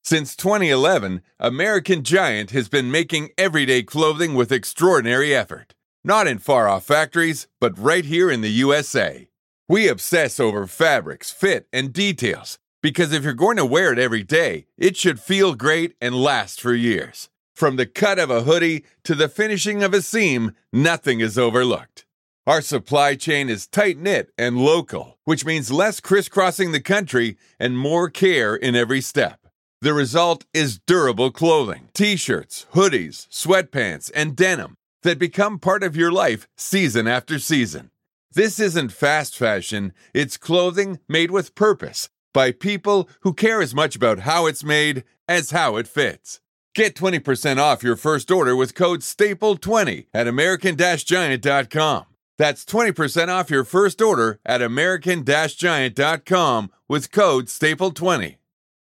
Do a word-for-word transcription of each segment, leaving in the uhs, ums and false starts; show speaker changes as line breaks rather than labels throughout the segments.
Since twenty eleven, American Giant has been making everyday clothing with extraordinary effort. Not in far-off factories, but right here in the U S A. We obsess over fabrics, fit, and details, because if you're going to wear it every day, it should feel great and last for years. From the cut of a hoodie to the finishing of a seam, nothing is overlooked. Our supply chain is tight-knit and local, which means less crisscrossing the country and more care in every step. The result is durable clothing, t-shirts, hoodies, sweatpants, and denim that become part of your life season after season. This isn't fast fashion, it's clothing made with purpose by people who care as much about how it's made as how it fits. Get twenty percent off your first order with code staple twenty at american giant dot com. That's twenty percent off your first order at american giant dot com with code staple twenty.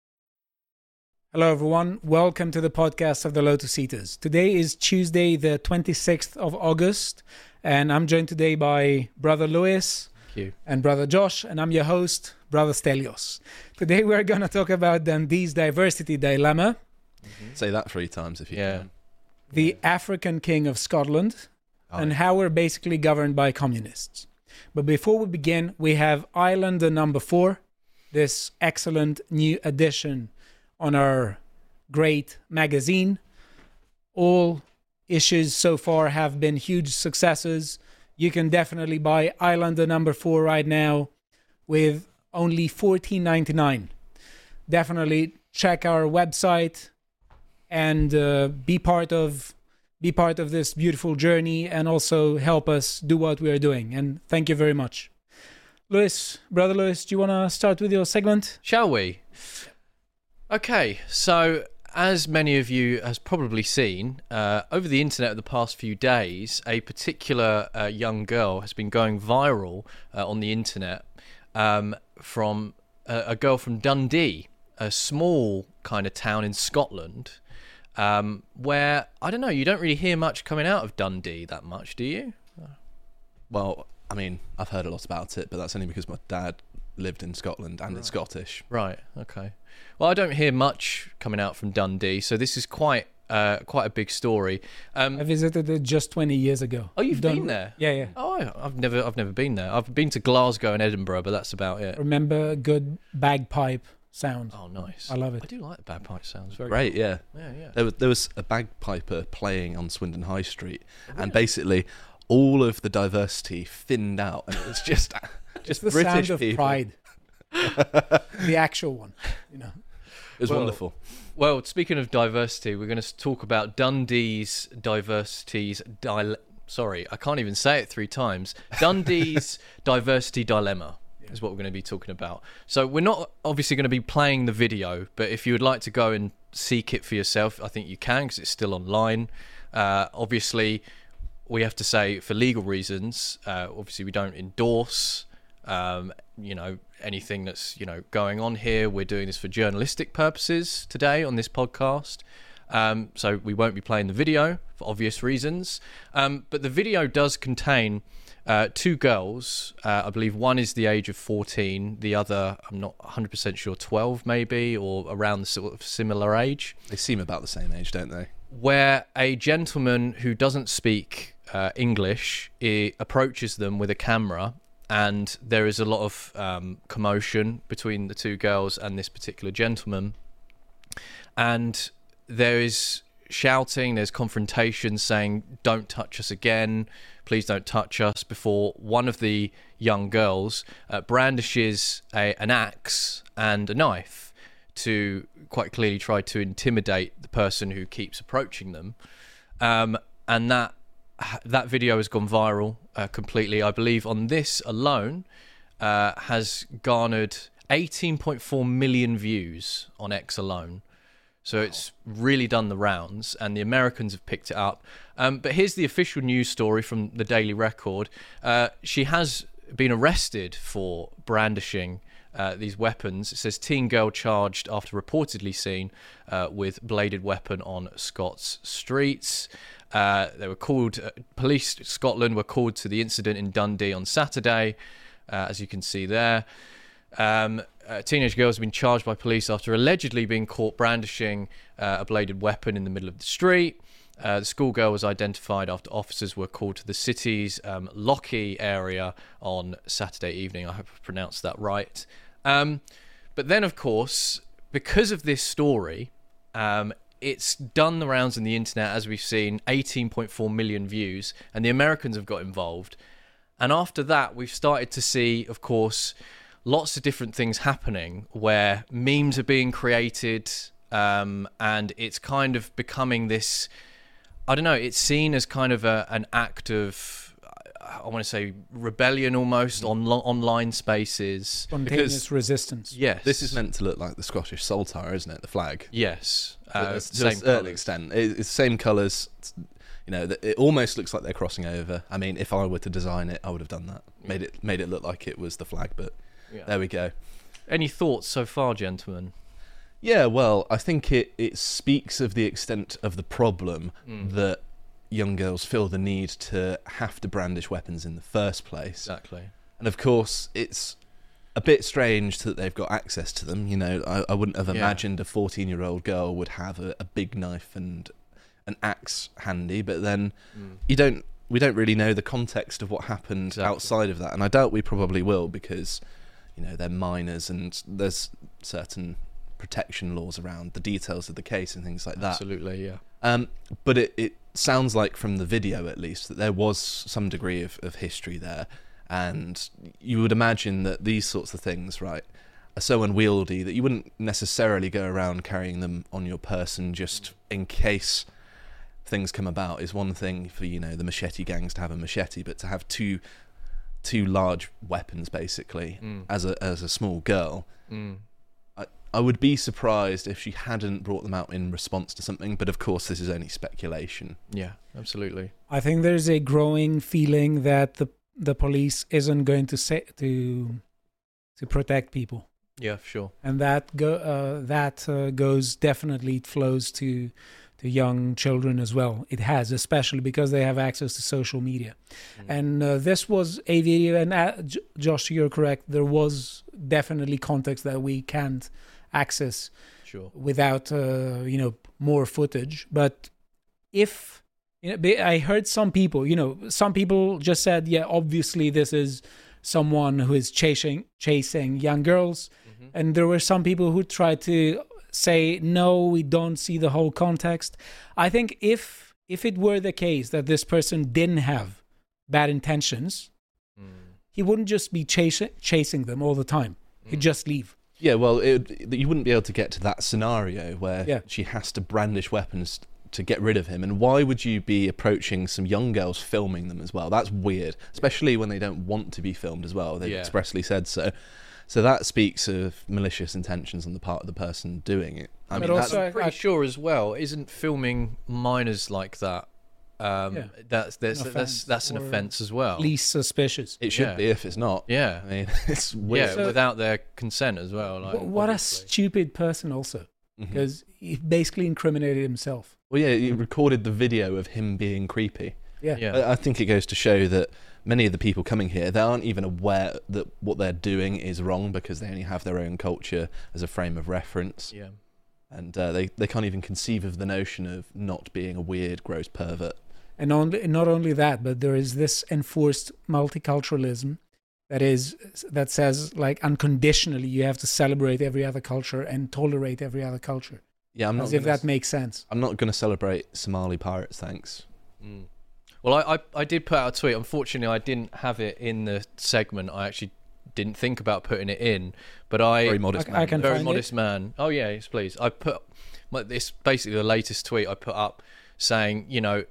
Hello everyone, welcome to the podcast of the Lotus Eaters. Today is Tuesday the twenty-sixth of August and I'm joined today by Brother Lewis
Thank you.
and Brother Josh, and I'm your host, Brother Stelios. Today we're going to talk about Dundee's diversity dilemma.
Mm-hmm. Say that three times if you
yeah.
can.
The African King of Scotland,
oh.
and how we're basically governed by communists. But before we begin, we have Islander number four, this excellent new edition on our great magazine. All issues so far have been huge successes. You can definitely buy Islander number four right now with only fourteen ninety-nine. Definitely check our website and uh, be part of be part of this beautiful journey, and also help us do what we are doing. And thank you very much. Lewis, Brother Lewis, do you want to start with your segment?
Shall we? Okay, so as many of you has probably seen, uh, over the internet of the past few days, a particular uh, young girl has been going viral uh, on the internet um, from uh, a girl from Dundee, a small kind of town in Scotland, um, where, I don't know, you don't really hear much coming out of Dundee that much, do you?
Well, I mean, I've heard a lot about it, but that's only because my dad lived in Scotland and
right.
is Scottish.
Right, okay. Well, I don't hear much coming out from Dundee, so this is quite uh, quite a big story. Um,
I visited it just twenty years ago.
oh, you've
Done-
been there?
Yeah, yeah.
Oh, I- I've never I've never been there. I've been to Glasgow and Edinburgh, but that's about it.
Remember a good bagpipe sound.
Oh, nice.
I love it.
I do like the bagpipe sounds. Very
Great,
cool.
yeah.
Yeah, yeah.
There was, there was a bagpiper playing on Swindon High Street,
Really?
and basically all of the diversity thinned out, and it was just,
Just
just
the
British
sound of
people.
pride. The actual one, you know.
It was
Well,
wonderful.
Well, speaking of diversity, we're going to talk about Dundee's diversity's dile- Sorry, I can't even say it three times. Dundee's diversity dilemma is what we're going to be talking about. So we're not obviously going to be playing the video, but if you would like to go and seek it for yourself, I think you can, because it's still online. Uh, obviously, we have to say, for legal reasons, uh, obviously we don't endorse um, you know, anything that's, you know, going on here. We're doing this for journalistic purposes today on this podcast. Um, so we won't be playing the video for obvious reasons. Um, but the video does contain uh, two girls. Uh, I believe one is the age of fourteen. The other, I'm not one hundred percent sure, twelve maybe, or around the sort of similar age.
They seem about the same age, don't they?
Where a gentleman who doesn't speak uh, English he approaches them with a camera, and there is a lot of um, commotion between the two girls and this particular gentleman, and there is shouting, there's confrontation, saying, "Don't touch us again, please don't touch us," before one of the young girls uh, brandishes a, an axe and a knife to quite clearly try to intimidate the person who keeps approaching them. Um, and that that video has gone viral uh, completely. I believe on this alone uh, has garnered eighteen point four million views on X alone. So it's really done the rounds, and the Americans have picked it up. Um, but here's the official news story from the Daily Record. Uh, she has been arrested for brandishing uh, these weapons. It says teen girl charged after reportedly seen uh, with bladed weapon on Scots streets. Uh, they were called, uh, police Scotland were called to the incident in Dundee on Saturday, uh, as you can see there. Um, a teenage girl has been charged by police after allegedly being caught brandishing uh, a bladed weapon in the middle of the street. Uh, the schoolgirl was identified after officers were called to the city's um, Lockheed area on Saturday evening. I hope I pronounced that right. Um, but then, of course, because of this story, um, it's done the rounds on the internet, as we've seen, eighteen point four million views, and the Americans have got involved. And after that, we've started to see, of course, lots of different things happening where memes are being created, um, and it's kind of becoming this, I don't know, it's seen as kind of a, an act of, I want to say, rebellion almost on lo- online spaces.
Spontaneous
Because-
resistance.
Yes.
This is meant to look like the Scottish Saltire, isn't it? The flag.
Yes.
To
Uh,
a- to a
same
certain
colours.
extent. It- It's the same colours. You know, th- it almost looks like they're crossing over. I mean, if I were to design it, I would have done that. Made it made it look like it was the flag, but
Yeah.
there we go.
Any thoughts so far, gentlemen?
Yeah, well, I think it, it speaks of the extent of the problem
Mm.
that young girls feel the need to have to brandish weapons in the first place.
Exactly.
And of course, it's a bit strange that they've got access to them. You know, I, I wouldn't have
Yeah.
imagined a fourteen-year-old girl would have a, a big knife and an axe handy, but then
Mm.
you don't. We don't really know the context of what happened
Exactly.
outside of that, and I doubt we probably will because, you know, they're minors and there's certain protection laws around the details of the case and things like that.
Absolutely, yeah.
Um, but it, it sounds like from the video, at least, that there was some degree of, of history there, and you would imagine that these sorts of things, right, are so unwieldy that you wouldn't necessarily go around carrying them on your person just in case things come about. Is one thing for, you know, the machete gangs to have a machete, but to have two two large weapons basically
Mm.
as a as a small girl,
Mm.
I, I would be surprised if she hadn't brought them out in response to something, but of course this is only speculation.
Yeah, absolutely.
I think there's a growing feeling that the the police isn't going to say to to protect people,
Yeah, sure.
and that go uh, that uh, goes definitely it flows to to young children as well. It has, especially because they have access to social media.
Mm.
And uh, this was a video, and uh, J- Josh, you're correct. There was definitely context that we can't access
Sure.
without uh, you know, more footage. But if you know, be- I heard some people, you know, some people just said, yeah, obviously this is someone who is chasing chasing young girls,
Mhm.
and there were some people who tried to say, no, we don't see the whole context. I think if if it were the case that this person didn't have bad intentions,
Mm.
he wouldn't just be chasing chasing them all the time. He'd
Mm.
just leave.
Yeah, well, it, you wouldn't be able to get to that scenario where
Yeah.
she has to brandish weapons to get rid of him. And why would you be approaching some young girls filming them as well? That's weird, especially when they don't want to be filmed as well. They've
Yeah.
expressly said so. So that speaks of malicious intentions on the part of the person doing it. I
But
mean,
also-
that's,
I'm pretty
I-
sure as well, isn't filming minors like that? Um,
Yeah.
That's that's
An
that's
offence
that's an
or
offence as well.
Least suspicious.
it should
yeah.
be if it's not.
Yeah.
I mean, it's weird.
Yeah,
So-
without their consent as well. Like,
Wh- what a
obviously.
stupid person also,
Mhm.
because he basically incriminated himself.
Well, yeah, he recorded the video of him being creepy.
Yeah.
Yeah.
I I think it goes to show that many of the people coming here, they aren't even aware that what they're doing is wrong because they only have their own culture as a frame of reference.
Yeah.
And uh, they, they can't even conceive of the notion of not being a weird, gross pervert.
And only, not only that, but there is this enforced multiculturalism that is that says, like, unconditionally you have to celebrate every other culture and tolerate every other culture.
Yeah, I'm not
As if
gonna,
that makes sense.
I'm not going to celebrate Somali pirates, thanks.
Mm. Well, I, I I did put out a tweet. Unfortunately, I didn't have it in the segment. I actually didn't think about putting it in, but I
Very modest
I-
man.
I can-
very
find
modest man. Oh yeah, yes, please. I put my, this basically the latest tweet I put up saying, you know,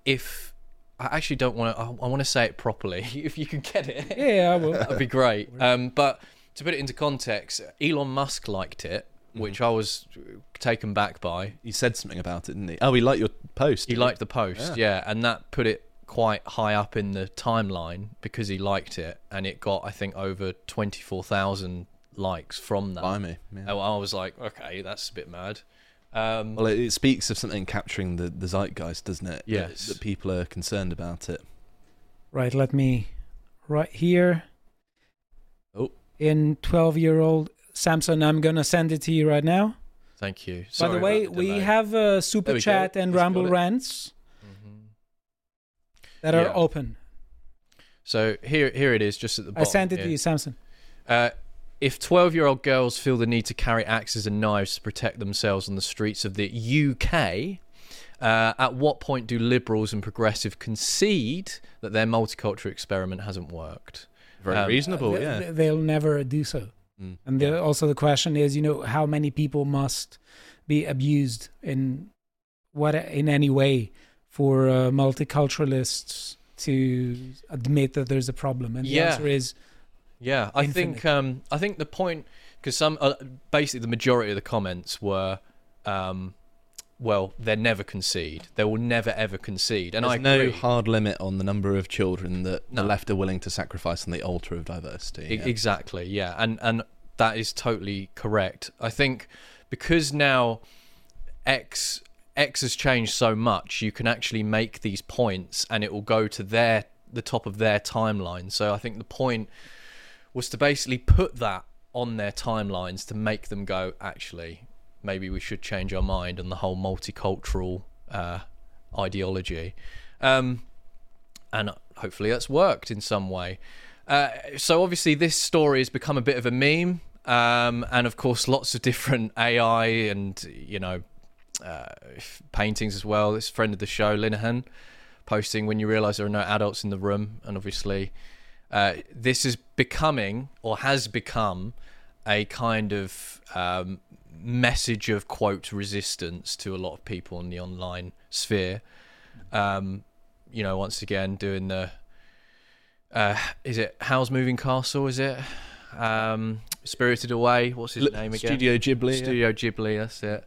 if I actually don't want to, I, I want to say it properly. If you can get it,
Yeah, I will.
that'd be great. Um, but to put it into context, Elon Musk liked it, which I was taken back by.
He said something about it, didn't he? Oh, he liked your post.
He
did
liked the post, yeah. and that put it quite high up in the timeline because he liked it, and it got, I think, over twenty-four thousand likes from that.
Blimey, yeah.
And I was like, okay, that's a bit mad. Um,
Well, it, it speaks of something capturing the, the zeitgeist, doesn't it? That-
Yes.
That, people are concerned about it.
Right, let me, right here.
Oh.
in twelve-year-old Samson. I'm going to send it to you right now.
Thank you.
By
Sorry
the way,
about the
we
delay.
have a super
There we
chat
go.
and
He's got
ramble
it.
rants
Mhm.
that are
Yeah.
open.
So here, here it is, just at the
I
bottom.
sent it
here.
to you, Samson.
Uh, if twelve-year-old girls feel the need to carry axes and knives to protect themselves on the streets of the U K, uh, at what point do liberals and progressive concede that their multicultural experiment hasn't worked?
Very
Um,
reasonable,
They-
yeah.
they- They'll never do so.
Mm.
And the, also the question is, you know, how many people must be abused in what in any way for uh, multiculturalists to admit that there's a problem? And the
Yeah.
answer is
Yeah, I
Infinite.
think um, I think the point, because some uh, basically the majority of the comments were, um, well, they never concede. They will never ever concede, and
There's
I
no
agree.
hard limit on the number of children that
No.
the left are willing to sacrifice on the altar of diversity.
E-
yeah.
Exactly, yeah, and and that is totally correct. I think because now X X has changed so much, you can actually make these points, and it will go to their the top of their timeline. So I think the point was to basically put that on their timelines to make them go, actually, maybe we should change our mind on the whole multicultural uh, ideology. Um, and hopefully that's worked in some way. Uh, so obviously this story has become a bit of a meme. Um, and of course, lots of different A I and, you know, uh, paintings as well. This friend of the show, Linehan, posting when you realise there are no adults in the room. And obviously uh, this is becoming, or has become, a kind of um, message of, quote, resistance to a lot of people in the online sphere. Um, you know, once again, doing the... Uh, is it Howl's Moving Castle, is it? Um, Spirited Away, what's his
L-
name again?
Studio Ghibli. yeah.
Studio Ghibli, that's it.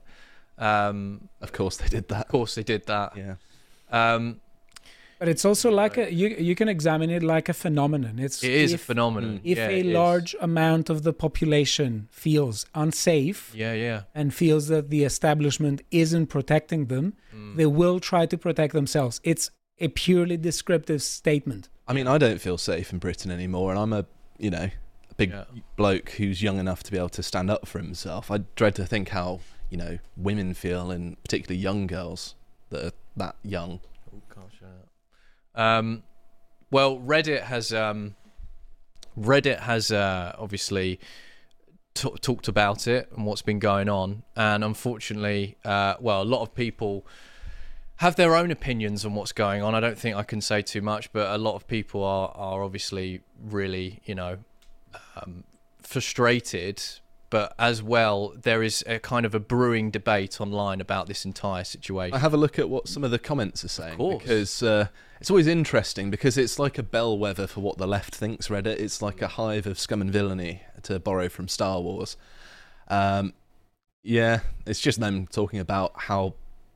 Um,
Of course they did that.
of course they did that.
Yeah.
Um,
But it's also like a you you can examine it like a phenomenon. It's
it is
if,
a phenomenon.
if
yeah,
a
it is.
large amount of the population feels unsafe
Yeah, yeah.
and feels that the establishment isn't protecting them,
Mm.
they will try to protect themselves. It's a purely descriptive statement.
I mean, I don't feel safe in Britain anymore, and I'm a, you know, a big
Yeah.
bloke who's young enough to be able to stand up for himself. I dread to think how, you know, women feel, and particularly young girls that are that young.
Oh, can't show that. Um, well, Reddit has um, Reddit has uh, obviously t- talked about it and what's been going on, and unfortunately, uh, well, a lot of people have their own opinions on what's going on. I don't think I can say too much, but a lot of people are are obviously really, you know, um, frustrated. But as well, there is a kind of a brewing debate online about this entire situation.
I have a look at what some of the comments are saying,
course.
because uh, it's always interesting, because it's like a bellwether for what the left thinks. Reddit, it's like a hive of scum and villainy, to borrow from Star Wars. Um, yeah, it's just them talking about how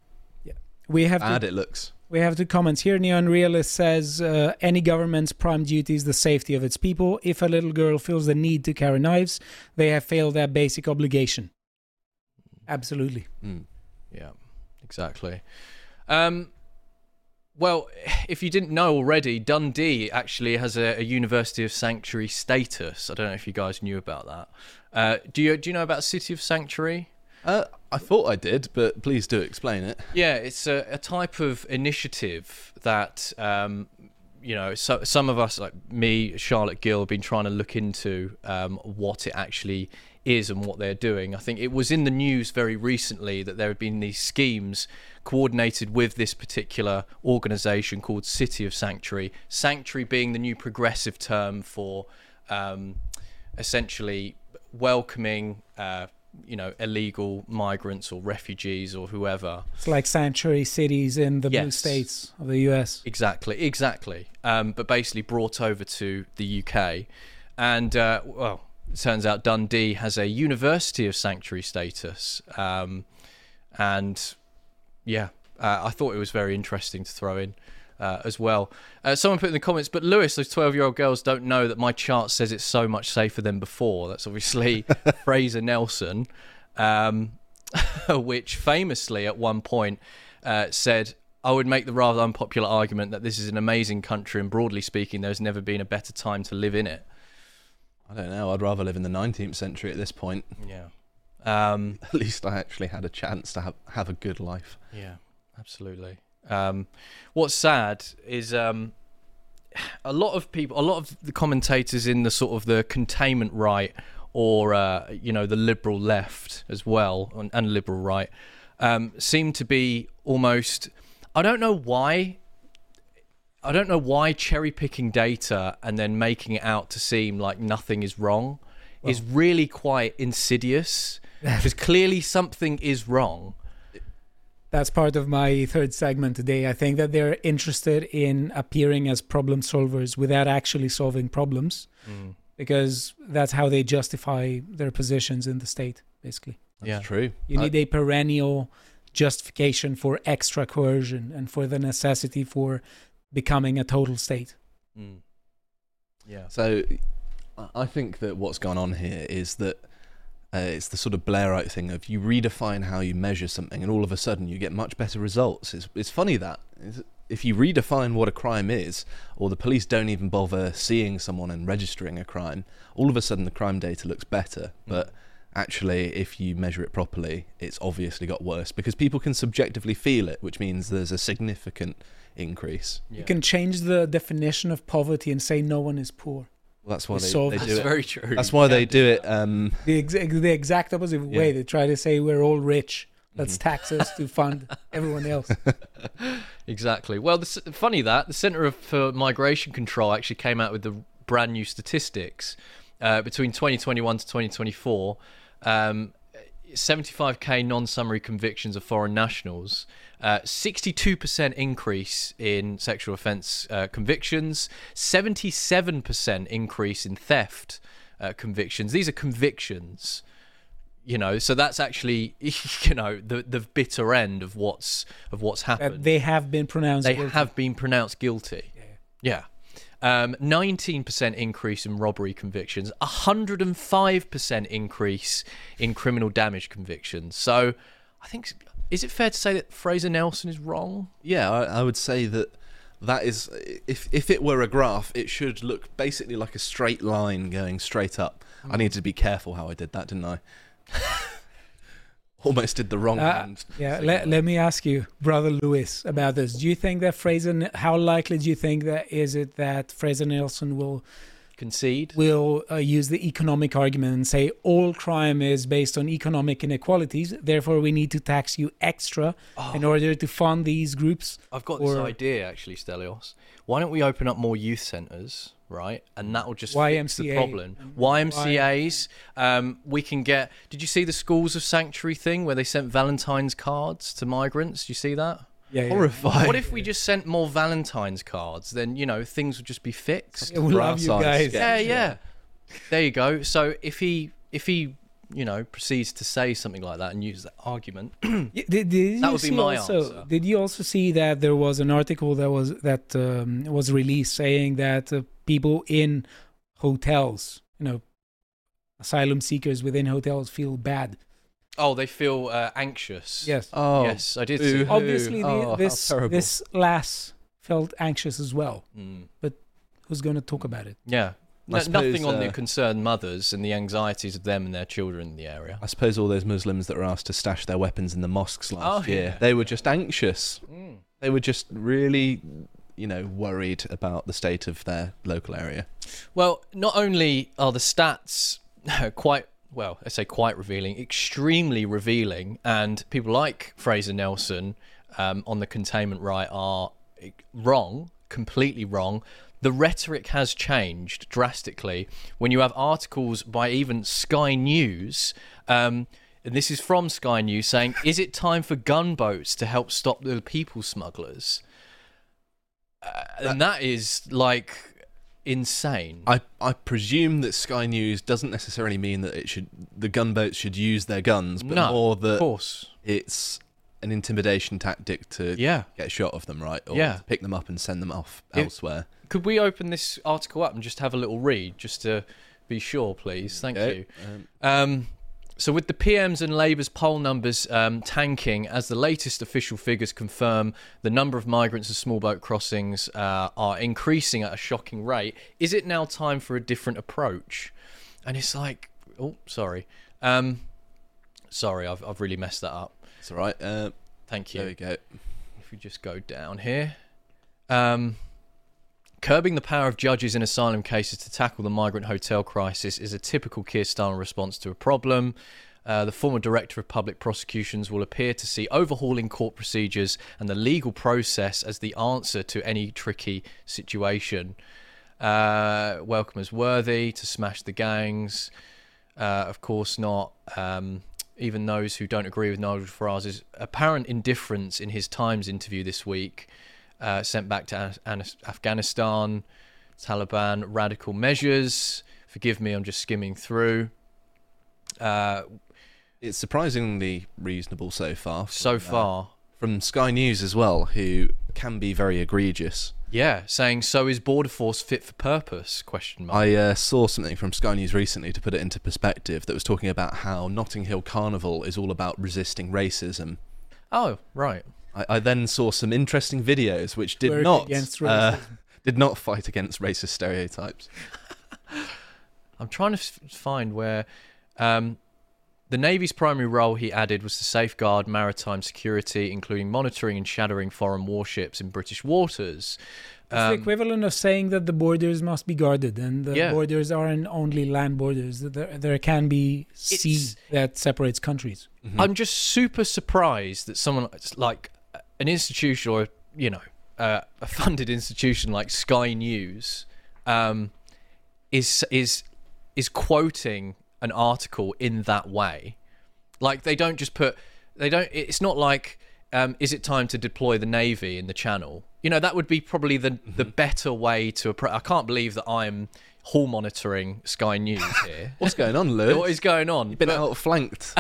We have
bad
to,
it looks.
we have two comments here. Neon Realist says uh, any government's prime duty is the safety of its people. If a little girl feels the need to carry knives, they have failed their basic obligation. Absolutely.
Mm.
Yeah, exactly. Um, well, if you didn't know already, Dundee actually has a, a University of Sanctuary status. I don't know if you guys knew about that. Uh, do you do you know about City of Sanctuary?
Uh, I thought I did, but please do explain it.
Yeah, it's a, a type of initiative that um, you know, so, some of us, like me, Charlotte Gill, have been trying to look into um, what it actually is and what they're doing. I think it was in the news very recently that there have been these schemes coordinated with this particular organisation called City of Sanctuary. Sanctuary being the new progressive term for um, essentially welcoming uh, you know, illegal migrants or refugees or whoever.
It's like sanctuary cities in the blue
Yes.
states of the U S.
Exactly, exactly. Um, but basically brought over to the U K. And, uh, well, it turns out Dundee has a University of Sanctuary status. Um, and, yeah, uh, I thought it was very interesting to throw in uh, as well. Uh, someone put in the comments, but Lewis, those twelve-year-old girls don't know that my chart says it's so much safer than before. That's obviously Fraser Nelson, um, which famously at one point uh, said, I would make the rather unpopular argument that this is an amazing country, and broadly speaking, there's never been a better time to live in it.
I don't know. I'd rather live in the nineteenth century at this point.
Yeah. Um,
At least I actually had a chance to have, have a good life.
yeah, absolutely. Um, what's sad is um, a lot of people, a lot of the commentators in the sort of the containment right or, uh, you know, the liberal left as well, and, and liberal right, um, seem to be almost, I don't know why, I don't know why cherry picking data and then making it out to seem like nothing is wrong well, is really quite insidious. Because clearly something is wrong.
That's part of my third segment today. I think that they're interested in appearing as problem solvers without actually solving problems, mm. because that's how they justify their positions in the state, basically.
That's
yeah.
true.
You need I... a perennial justification for extra coercion and for the necessity for becoming a total state.
Mm. Yeah.
So I think that what's gone on here is that Uh, it's the sort of Blairite thing of you redefine how you measure something and all of a sudden you get much better results. It's, it's funny that if you redefine what a crime is, or the police don't even bother seeing someone and registering a crime, all of a sudden the crime data looks better. Mm. But actually, if you measure it properly, it's obviously got worse because people can subjectively feel it, which means there's a significant increase.
Yeah. You can change the definition of poverty and say no one is poor.
Well, that's why they,
so
they do
that's
it.
very true.
That's why they do it. Um,
the, ex- the exact opposite
yeah.
way. They try to say we're all rich. Let's mm-hmm. tax us to fund everyone else.
Exactly. Well, the, funny that the Centre for Migration Control actually came out with the brand new statistics uh, between twenty twenty-one to twenty twenty-four. Um, seventy-five K non-summary convictions of foreign nationals. Uh, sixty-two percent increase in sexual offence uh, convictions, seventy-seven percent increase in theft uh, convictions. These are convictions, you know, so that's actually, you know, the the bitter end of what's of what's happened.
Uh, they have been pronounced
They
guilty.
have been pronounced guilty.
Yeah.
Yeah. Um, nineteen percent increase in robbery convictions, one hundred five percent increase in criminal damage convictions. So I think... Is it fair to say that Fraser Nelson is wrong?
Yeah, I, I would say that that is, if if it were a graph, it should look basically like a straight line going straight up. Mm. I needed to be careful how I did that, didn't I? Almost did the wrong
uh,
hand.
Yeah, let, let me ask you, Brother Lewis, about this. Do you think that Fraser, how likely do you think that is it that Fraser Nelson will...
concede
will uh, use the economic argument and say all crime is based on economic inequalities, therefore we need to tax you extra oh. in order to fund these groups?
I've got
or...
this idea actually, Stelios. Why don't we open up more youth centres, right? And that will just
Y M C A.
fix the problem. Y M C As, um, we can get... Did you see the Schools of Sanctuary thing where they sent Valentine's cards to migrants? Did you see that?
Yeah, yeah.
Horrifying.
What if we just sent more Valentine's cards? Then, you know, things would just be fixed.
Yeah, we love you guys.
Yeah, yeah. There you go. So if he, if he, you know, proceeds to say something like that and use that argument,
did, did
that would be my
also,
answer.
Did you also see that there was an article that was that um, was released saying that uh, people in hotels, you know, asylum seekers within hotels feel bad?
Oh, they feel uh, anxious.
Yes.
Oh,
yes, I did.
Boo-hoo.
See.
Obviously, the,
oh,
this this lass felt anxious as well.
Mm.
But who's going to talk about it?
Yeah. No,
suppose,
nothing on
uh,
the concerned mothers and the anxieties of them and their children in the area.
I suppose all those Muslims that were asked to stash their weapons in the mosques last
Oh,
year,
yeah.
they were just anxious.
Mm.
They were just really, you know, worried about the state of their local area.
Well, not only are the stats quite, well, I say quite revealing, extremely revealing, and people like Fraser Nelson um, on the containment right are wrong, completely wrong. The rhetoric has changed drastically when you have articles by even Sky News, um, and this is from Sky News, saying, is it time for gunboats to help stop the people smugglers? Uh, and that is, like, insane.
I, I presume that Sky News doesn't necessarily mean that it should the gunboats should use their guns, but
no,
more that
of course.
It's an intimidation tactic to
yeah.
get shot of them, right? Or
yeah.
to pick them up and send them off
It,
elsewhere.
Could we open this article up and just have a little read, just to be sure, please? Thank
okay.
you. Um, um, So with the P M's and Labour's poll numbers um, tanking, as the latest official figures confirm, the number of migrants and small boat crossings uh, are increasing at a shocking rate. Is it now time for a different approach? And it's like, oh, sorry. Um, sorry, I've, I've really messed that up.
It's all right. Uh,
Thank you.
there we go.
If we just go down here. Um, curbing the power of judges in asylum cases to tackle the migrant hotel crisis is a typical Keir Starmer response to a problem. Uh, the former Director of Public Prosecutions will appear to see overhauling court procedures and the legal process as the answer to any tricky situation. Uh, welcome as worthy to smash the gangs. Uh, of course not. Um, even those who don't agree with Nigel Farage's apparent indifference in his Times interview this week, uh, sent back to Af- Afghanistan, Taliban radical measures. Forgive me, I'm just skimming through. Uh,
It's surprisingly reasonable so far.
so
from, uh,
far,
from Sky News as well, who can be very egregious.
yeah, saying, so is border force fit for purpose? Question mark.
I uh, saw something from Sky News recently to put it into perspective that was talking about how Notting Hill Carnival is all about resisting racism.
Oh, right.
I, I then saw some interesting videos which did
Work
not
against
uh,
racism.
did not fight against racist stereotypes.
I'm trying to f- find where um, the Navy's primary role, he added, was to safeguard maritime security, including monitoring and shadowing foreign warships in British waters.
It's the
Um,
equivalent of saying that the borders must be guarded, and the
Yeah.
borders aren't only land borders. There, there can be sea
It's-
that separates countries.
I'm just super surprised that someone like an institution or, you know, uh, a funded institution like Sky News um, is is is quoting an article in that way. Like, they don't just put, they don't, it's not like, um, is it time to deploy the Navy in the Channel? You know, that would be probably the, the better way to approach. I can't believe that I'm hall monitoring Sky News here.
What's going on, Lewis?
What is going on?
You've been
But-
outflanked.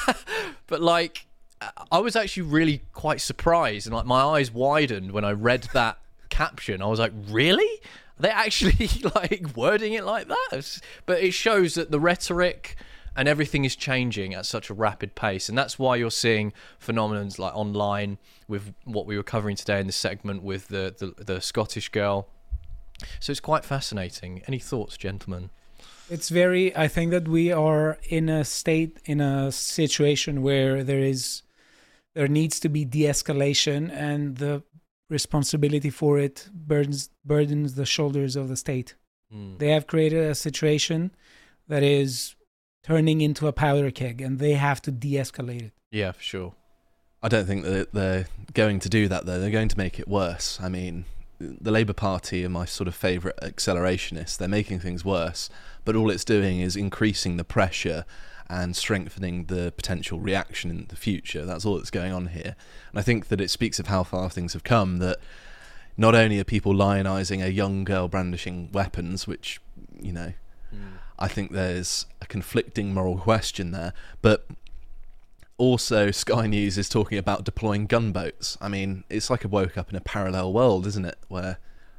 But like, I was actually really quite surprised, and like my eyes widened when I read that caption. I was like, really? Are they actually like wording it like that? But it shows that the rhetoric and everything is changing at such a rapid pace, and that's why you're seeing phenomena like online with what we were covering today in this segment with the the, the Scottish girl. So it's quite fascinating. Any thoughts, gentlemen?
It's very, I think that we are in a state, in a situation where there is, there needs to be de-escalation, and the responsibility for it burdens, burdens the shoulders of the state.
Mm.
They have created a situation that is turning into a powder keg, and they have to de-escalate it.
Yeah, for sure.
I don't think that they're going to do that, though. They're going to make it worse. I mean, the Labour Party are my sort of favourite accelerationists. They're making things worse, but all it's doing is increasing the pressure and strengthening the potential reaction in the future. That's all that's going on here. And I think that it speaks of how far things have come, that not only are people lionising a young girl brandishing weapons, which, you know,
Mm.
I think there's a conflicting moral question there, but also Sky News is talking about deploying gunboats. I mean, it's like I woke up in a parallel world, isn't it, where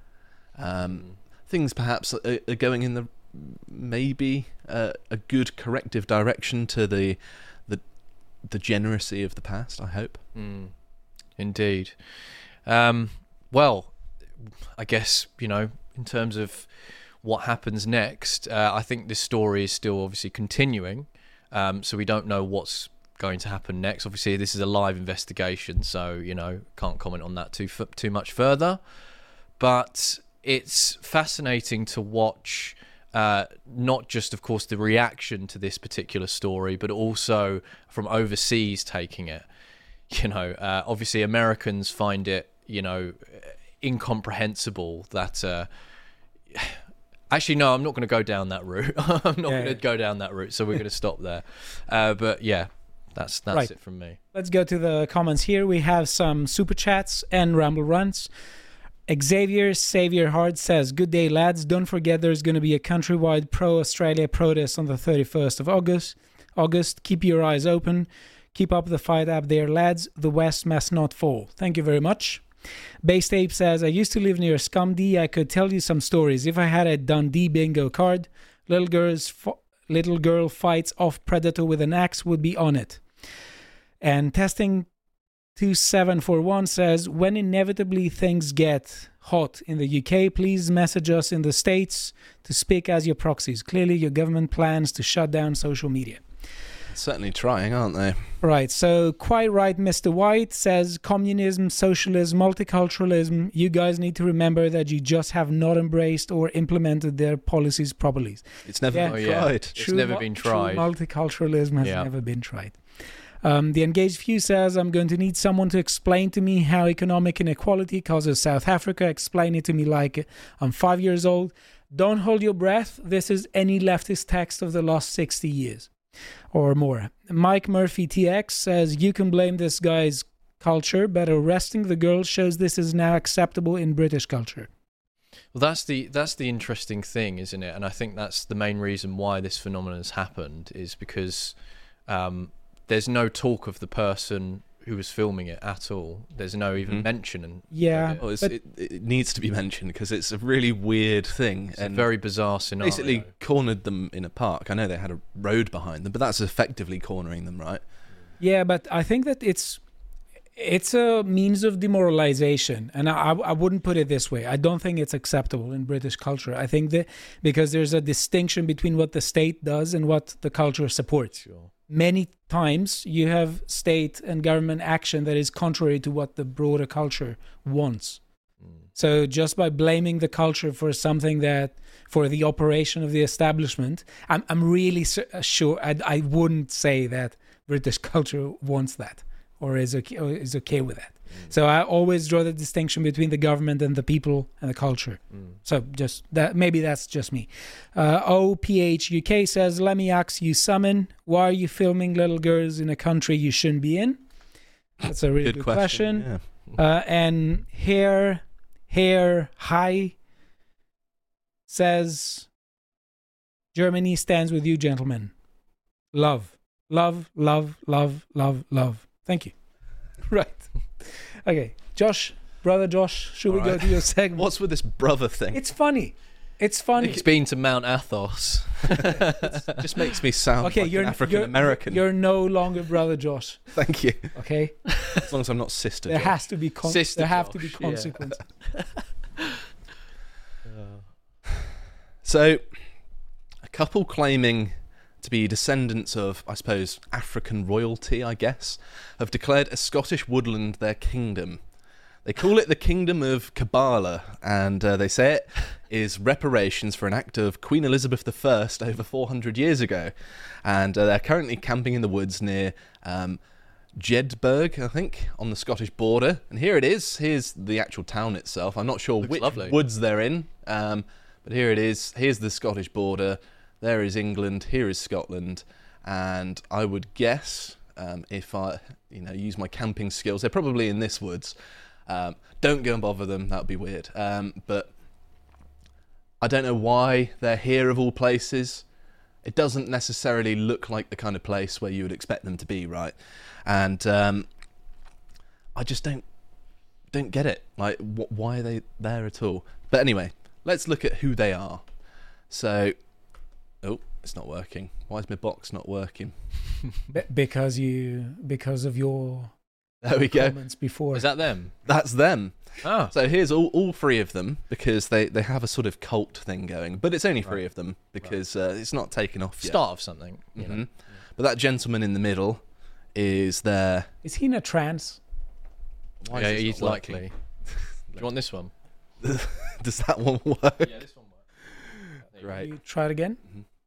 um, things perhaps are, are going in the maybe uh, a good corrective direction to the the degeneracy of the past, I hope.
Mm. Indeed. Um, well, I guess, you know, in terms of what happens next, uh, I think this story is still obviously continuing, um, so we don't know what's going to happen next. Obviously, this is a live investigation, so, you know, can't comment on that too f- too much further. But it's fascinating to watch, uh, not just, of course, the reaction to this particular story, but also from overseas taking it. You know, uh, obviously Americans find it, you know, incomprehensible that... Uh, Actually, no, I'm not going to go down that route. I'm not
Yeah,
going to
yeah.
go down that route, so we're going to stop there. Uh, but yeah, that's that's
Right.
it from me.
Let's go to the comments here. We have some super chats and ramble runs. Xavier Xavier Hard says, "Good day, lads. Don't forget there's going to be a countrywide pro-Australia protest on the thirty-first of August. August, keep your eyes open. Keep up the fight up there, lads. The West must not fall." Thank you very much. Base Tape says, "I used to live near Scumdee. I could tell you some stories. If I had a Dundee bingo card, little girls, fo- little girl fights off predator with an axe would be on it. And testing two seven four one says, when inevitably things get hot in the U K, please message us in the States to speak as your proxies. Clearly your government plans to shut down social media.
Certainly trying, aren't they?
Right, so quite right, Mister White says, communism, socialism, multiculturalism, you guys need to remember that you just have not embraced or implemented their policies properly.
It's never
Yeah.
been
Oh, yeah.
tried.
It's never been tried.
True multiculturalism has
Yeah.
never been tried. Um, the Engaged Few says, I'm going to need someone to explain to me how economic inequality causes South Africa. Explain it to me like I'm five years old. Don't hold your breath. This is any leftist text of the last sixty years or more. Mike Murphy T X says, you can blame this guy's culture, but arresting the girl shows this is now acceptable in British culture.
Well, that's the that's the interesting thing, isn't it? And I think that's the main reason why this phenomenon has happened, is because um, there's no talk of the person who was filming it at all. There's no even
Mhm.
mention. And
Yeah.
Oh, it's,
but-
it, it needs to be mentioned because it's a really weird thing.
it's
and
a very bizarre scenario.
basically cornered them in a park. I know they had a road behind them, but that's effectively cornering them, right?
Yeah, but I think that it's it's a means of demoralization, and I, I wouldn't put it this way. I don't think it's acceptable in British culture. I think that because there's a distinction between what the state does and what the culture supports.
Sure.
Many times you have state and government action that is contrary to what the broader culture wants.
Mm.
So just by blaming the culture for something that, for the operation of the establishment, I'm I'm really su- sure I, I wouldn't say that British culture wants that or is okay, or is okay with that.
Mm.
So I always draw the distinction between the government and the people and the culture.
Mm.
So just that, maybe that's just me. Uh, O P H U K says, let me ask you, Summon, why are you filming little girls in a country you shouldn't be in? That's a really good, question.
Yeah.
Uh, and Hair, Hair High says, Germany stands with you, gentlemen. Love, love, love, love, love, love. Thank you. Right. Okay. Josh, brother Josh, should we
All
go
right.
to your segment?
What's with this brother thing?
It's funny. It's funny.
He's been to Mount Athos.
It just makes me sound
Okay,
like
you're
an African American.
You're, you're no longer brother Josh.
Thank you.
Okay,
As long as I'm not sister.
there
Josh.
has to be con-
Sister
there have to be
Josh, yeah.
consequences.
So, a couple claiming to be descendants of, I suppose, African royalty, I guess, have declared a Scottish woodland their kingdom. They call it the Kingdom of Kabbalah, and uh, they say it is reparations for an act of Queen Elizabeth the First over four hundred years ago. And uh, they're currently camping in the woods near um, Jedburgh, I think, on the Scottish border. And here it is. Here's the actual town itself. I'm not sure
Looks
which
lovely.
woods they're in, um, but here it is. Here's the Scottish border. There is England. Here is Scotland. And I would guess, um, if I, you know, use my camping skills, they're probably in this woods. Um, don't go and bother them. That would be weird. Um, but I don't know why they're here of all places. It doesn't necessarily look like the kind of place where you would expect them to be, right? And um, I just don't don't get it. Like, wh- why are they there at all? But anyway, let's look at who they are. So, oh, it's not working. Why is my box not working?
Be- because you, because of your
There we go.
comments before.
Is that them?
That's them.
Oh,
So here's all, all three of them, because they, they have a sort of cult thing going. But it's only three
Right.
of them, because uh, it's not taken off yet.
start of something. You know.
Mhm. But that gentleman in the middle is their...
Is he in a trance?
Why is
Yeah,
this
he's
not working?
likely. Do you want this one?
Does that one work?
Yeah, this one works.
Right.
You try it again.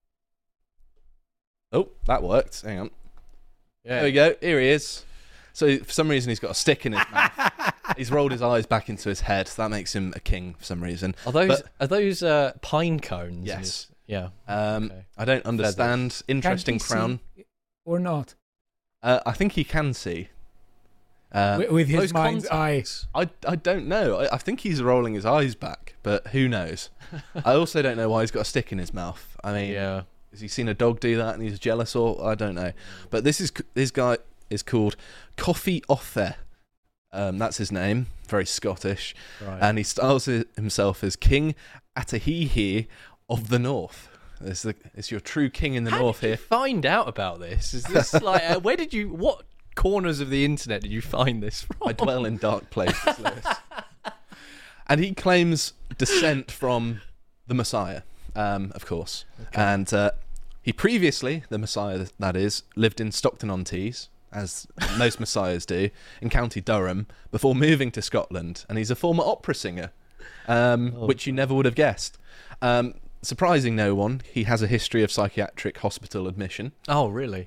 Oh, that worked. Hang on.
Yeah.
There we go. Here he is. So for some reason he's got a stick in his mouth. He's rolled his eyes back into his head. That makes him a king for some reason.
Are those
But-
are those uh, pine cones? in
Yes.
his- Yeah.
Um,
Okay.
I don't understand. Interesting
Can he
crown.
see or not?
Uh, I think he can see. Uh,
with, with his
Those
mind's eye.
contacts.
I, I don't know. I, I think he's rolling his eyes back, but who knows? I also don't know why he's got a stick in his mouth. I mean,
Yeah.
has he seen a dog do that and he's jealous, or I don't know. But this is this guy is called Coffee Offer. Um, that's his name. Very Scottish,
Right.
and he styles himself as King Atahihi of the North. It's, the, it's your true king in the
How
north
did you
here.
find out about this? Is this like uh, where did you? What corners of the internet did you find this from?
I dwell in dark places, Lewis. And he claims descent from the Messiah, um, of course. Okay. And uh, he previously, the Messiah that is, lived in Stockton-on-Tees, as most messiahs do, in County Durham, before moving to Scotland. And he's a former opera singer, um, oh. which you never would have guessed. Um, surprising no one, he has a history of psychiatric hospital admission.
Oh, really?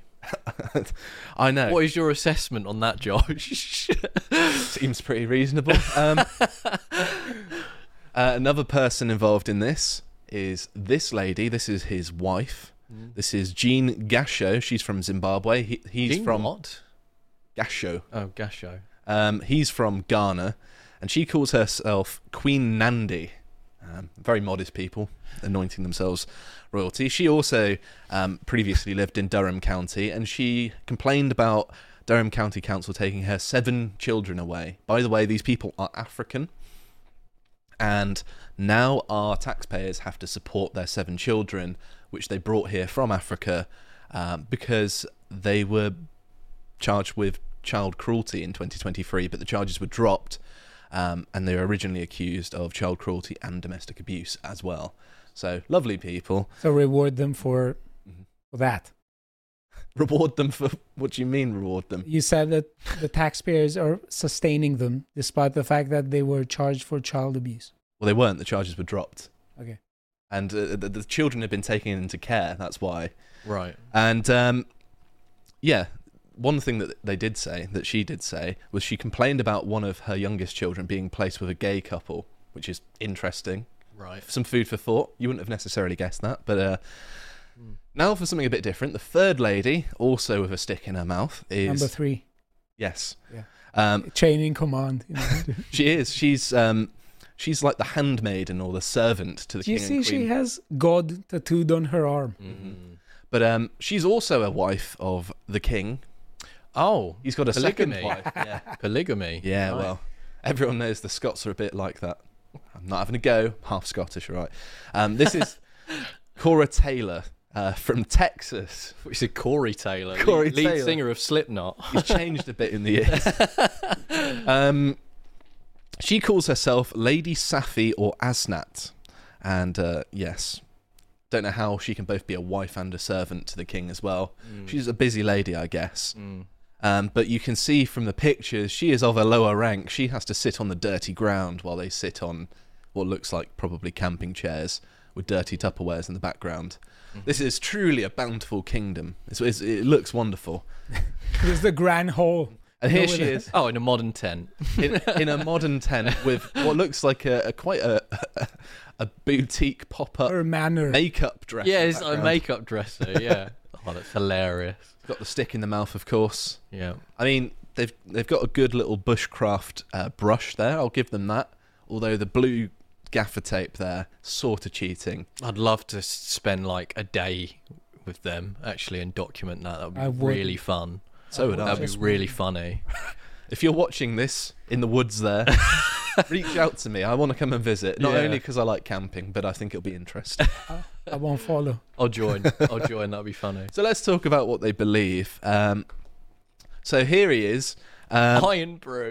I know.
What is your assessment on that, Josh?
Seems pretty reasonable. Um, uh, another person involved in this is this lady. This is his wife. Mm. This is Jean Gasho. She's from Zimbabwe. He, he's
Jean
from
what?
Gasho.
Oh, Gasho.
Um, he's from Ghana, and she calls herself Queen Nandi. Um, very modest people, anointing themselves royalty. She also um, previously lived in Durham County, and she complained about Durham County Council taking her seven children away. By the way, these people are African, and now our taxpayers have to support their seven children, which they brought here from Africa, um, because they were charged with child cruelty in twenty twenty-three, but the charges were dropped. Um, and they were originally accused of child cruelty and domestic abuse as well. So, lovely people.
So reward them for, mm-hmm. for that.
Reward them for, what do you mean reward them?
You said that the taxpayers are sustaining them despite the fact that they were charged for child abuse.
Well, they weren't. The charges were dropped.
Okay.
And uh, the, the children had been taken into care, that's why.
Right.
And, um, yeah... One thing that they did say, that she did say, was she complained about one of her youngest children being placed with a gay couple, which is interesting.
Right.
Some food for thought. You wouldn't have necessarily guessed that. But uh, mm. now for something a bit different. The third lady, also with a stick in her mouth, is...
Number three.
Yes.
Yeah.
Um,
Chain in command. You know?
She is. She's um, she's like the handmaiden or the servant to the
Do
king
you see
and queen.
she has God tattooed on her arm?
Mm-hmm. But um, she's also a wife of the king.
Oh,
he's got a
polygamy.
second wife. Yeah.
Polygamy.
Yeah,
right.
Well, everyone knows the Scots are a bit like that. I'm not having a go. Half Scottish, all right. Um, this is Cora Taylor uh, from Texas.
Which is Corey Taylor,
Corey
lead, lead
Taylor.
singer of Slipknot.
He's changed a bit in the years. um, she calls herself Lady Safi or Asnat. And uh, yes, don't know how she can both be a wife and a servant to the king as well. Mm. She's a busy lady, I guess. Mm. Um, but you can see from the pictures, she is of a lower rank. She has to sit on the dirty ground while they sit on what looks like probably camping chairs with dirty Tupperwares in the background. Mm-hmm. This is truly a bountiful kingdom. It's, it's, it looks wonderful.
There's the grand hall.
And here she is.
Oh, in a modern tent.
In, in a modern tent with what looks like a, a quite a, a, a boutique pop-up
Her manner.
makeup dress.
Yeah, it's like a makeup dresser, yeah. Oh, that's hilarious.
Got the stick in the mouth, of course.
Yeah.
I mean, they've they've got a good little bushcraft uh, brush there. I'll give them that. Although the blue gaffer tape there, sort of cheating.
I'd love to spend like a day with them actually and document that. That would be
I
really
would.
fun.
So would I.
That'd be really funny.
If you're watching this in the woods there, reach out to me. I want to come and visit. Not
Yeah.
only because I like camping, but I think it'll be interesting.
I won't follow.
I'll join. I'll join. That'd be funny.
So let's talk about what they believe. Um, so here he is. Um,
Iron brew.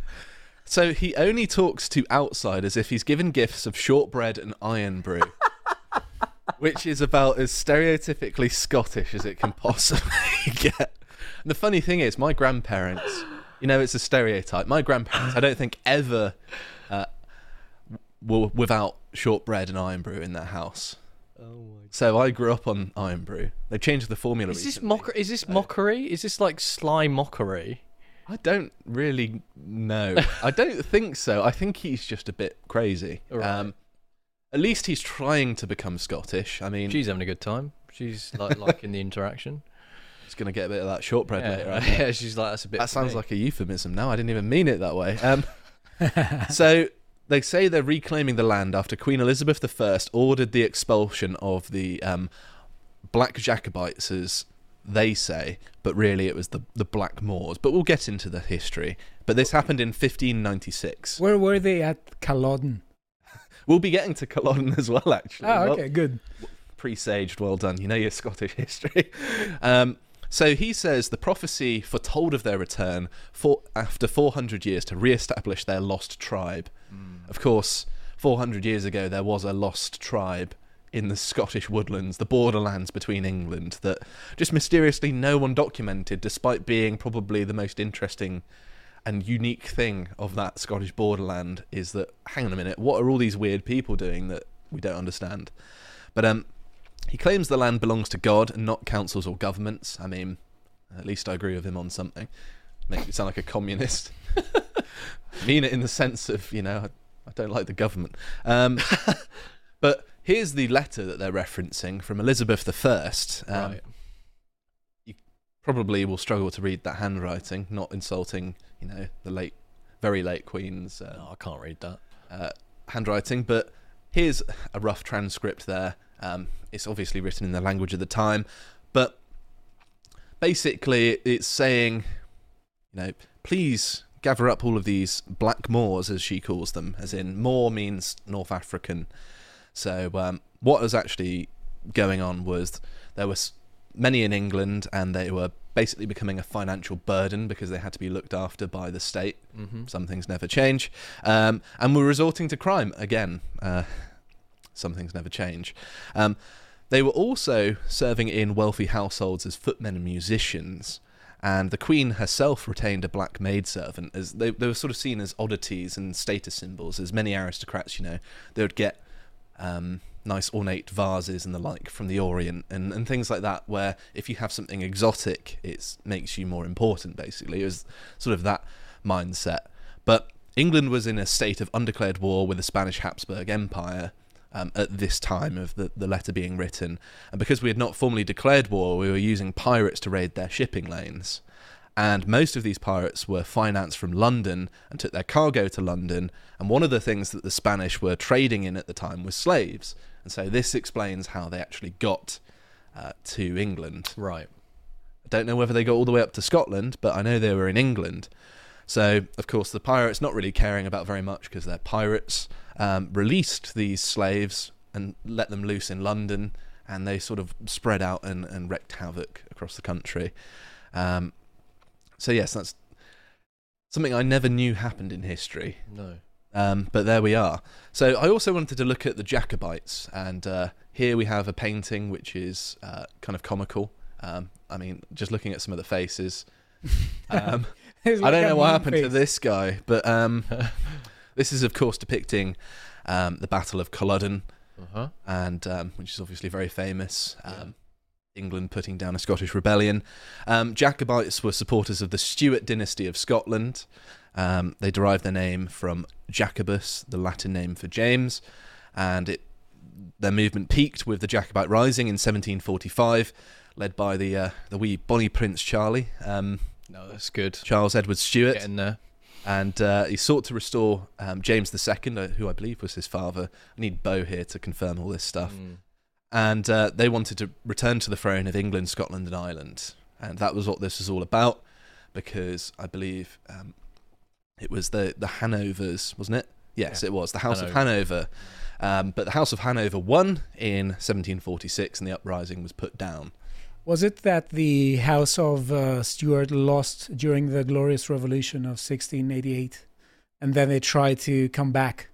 So he only talks to outsiders if he's given gifts of shortbread and iron brew, which is about as stereotypically Scottish as it can possibly get. And the funny thing is, my grandparents, you know, it's a stereotype. My grandparents, I don't think ever uh, were without shortbread and iron brew in their house.
Oh my God.
So I grew up on iron brew. They changed the formula.
Is this
recently.
mocker? Is this mockery? Is this like sly mockery?
I don't really know. I don't think so. I think he's just a bit crazy.
Right.
Um, at least he's trying to become Scottish. I mean,
She's having a good time. She's like liking the interaction.
he's going to get a bit of that shortbread
Yeah,
later. I think.
yeah, she's like, that's a bit.
That
for
sounds
me.
like a euphemism now. I didn't even mean it that way. Um, so they say they're reclaiming the land after Queen Elizabeth the First ordered the expulsion of the um, Black Jacobites, as they say, but really it was the, the Black Moors. But we'll get into the history. But this happened in fifteen ninety-six.
Where were they at Culloden?
We'll be getting to Culloden as well, actually.
Oh,
Well,
okay, good.
presaged. Well done. You know your Scottish history. um, so he says the prophecy foretold of their return for after four hundred years to re-establish their lost tribe. Mm. Of course, four hundred years ago there was a lost tribe in the Scottish woodlands, the borderlands between England, that just mysteriously no one documented, despite being probably the most interesting and unique thing of that Scottish borderland. Is that, hang on a minute, what are all these weird people doing that we don't understand? But um, he claims the land belongs to God and not councils or governments. I mean, at least I agree with him on something. Makes me sound like a communist. I mean it in the sense of, you know, I, I don't like the government. Um, but here's the letter that they're referencing from Elizabeth the First. Um,
Right.
You probably will struggle to read that handwriting, not insulting, you know, the late, very late Queen's uh,
No, I can't read that.
uh, handwriting, but here's a rough transcript there. Um, it's obviously written in the language of the time, but basically it's saying, you know, please gather up all of these black Moors, as she calls them, as in Moor means North African. So um, what was actually going on was there was many in England, and they were basically becoming a financial burden because they had to be looked after by the state.
Mm-hmm.
Some things never change. Um, and were resorting to crime again. Uh, some things never change. Um, they were also serving in wealthy households as footmen and musicians. And the Queen herself retained a black maidservant, as they, they were sort of seen as oddities and status symbols. As many aristocrats, you know, they would get um, nice ornate vases and the like from the Orient and, and things like that, where if you have something exotic, it makes you more important, basically. It was sort of that mindset. But England was in a state of undeclared war with the Spanish Habsburg Empire um, at this time of the, the letter being written. And because we had not formally declared war, we were using pirates to raid their shipping lanes. And most of these pirates were financed from London and took their cargo to London. And one of the things that the Spanish were trading in at the time was slaves. And so this explains how they actually got uh, to England.
Right.
I don't know whether they got all the way up to Scotland, but I know they were in England. So, of course, the pirates, not really caring about very much because they're pirates, um, released these slaves and let them loose in London. And they sort of spread out and, and wreaked havoc across the country. Um, So yes, that's something I never knew happened in history.
No.
Um, but there we are. So I also wanted to look at the Jacobites, and uh, here we have a painting which is uh, kind of comical. Um, I mean, just looking at some of the faces. Um,
It's
I
like
don't
a
know what
moon
happened to
face.
this guy, but um, this is of course depicting um, the Battle of Culloden,
Uh-huh.
and um, which is obviously very famous. Um, England putting down a Scottish rebellion. Um, Jacobites were supporters of the Stuart dynasty of Scotland. Um, they derived their name from Jacobus, the Latin name for James, and it their movement peaked with the Jacobite Rising in seventeen forty-five, led by the uh, the wee bonny Prince Charlie, um,
No, that's good.
Charles Edward Stuart.
Getting there.
And uh, he sought to restore um, James the Second, uh, who I believe was his father. I need Beau here to confirm all this stuff.
Mm.
And uh, they wanted to return to the throne of England, Scotland and Ireland. And that was what this was all about, because I believe um, it was the, the Hanovers, wasn't it? Yes,
Yeah.
it was. The House
Hanover.
of Hanover. Um, but the House of Hanover won in seventeen forty-six, and the uprising was put down.
Was it that the House of uh, Stuart lost during the Glorious Revolution of sixteen eighty-eight, and then they tried to come back?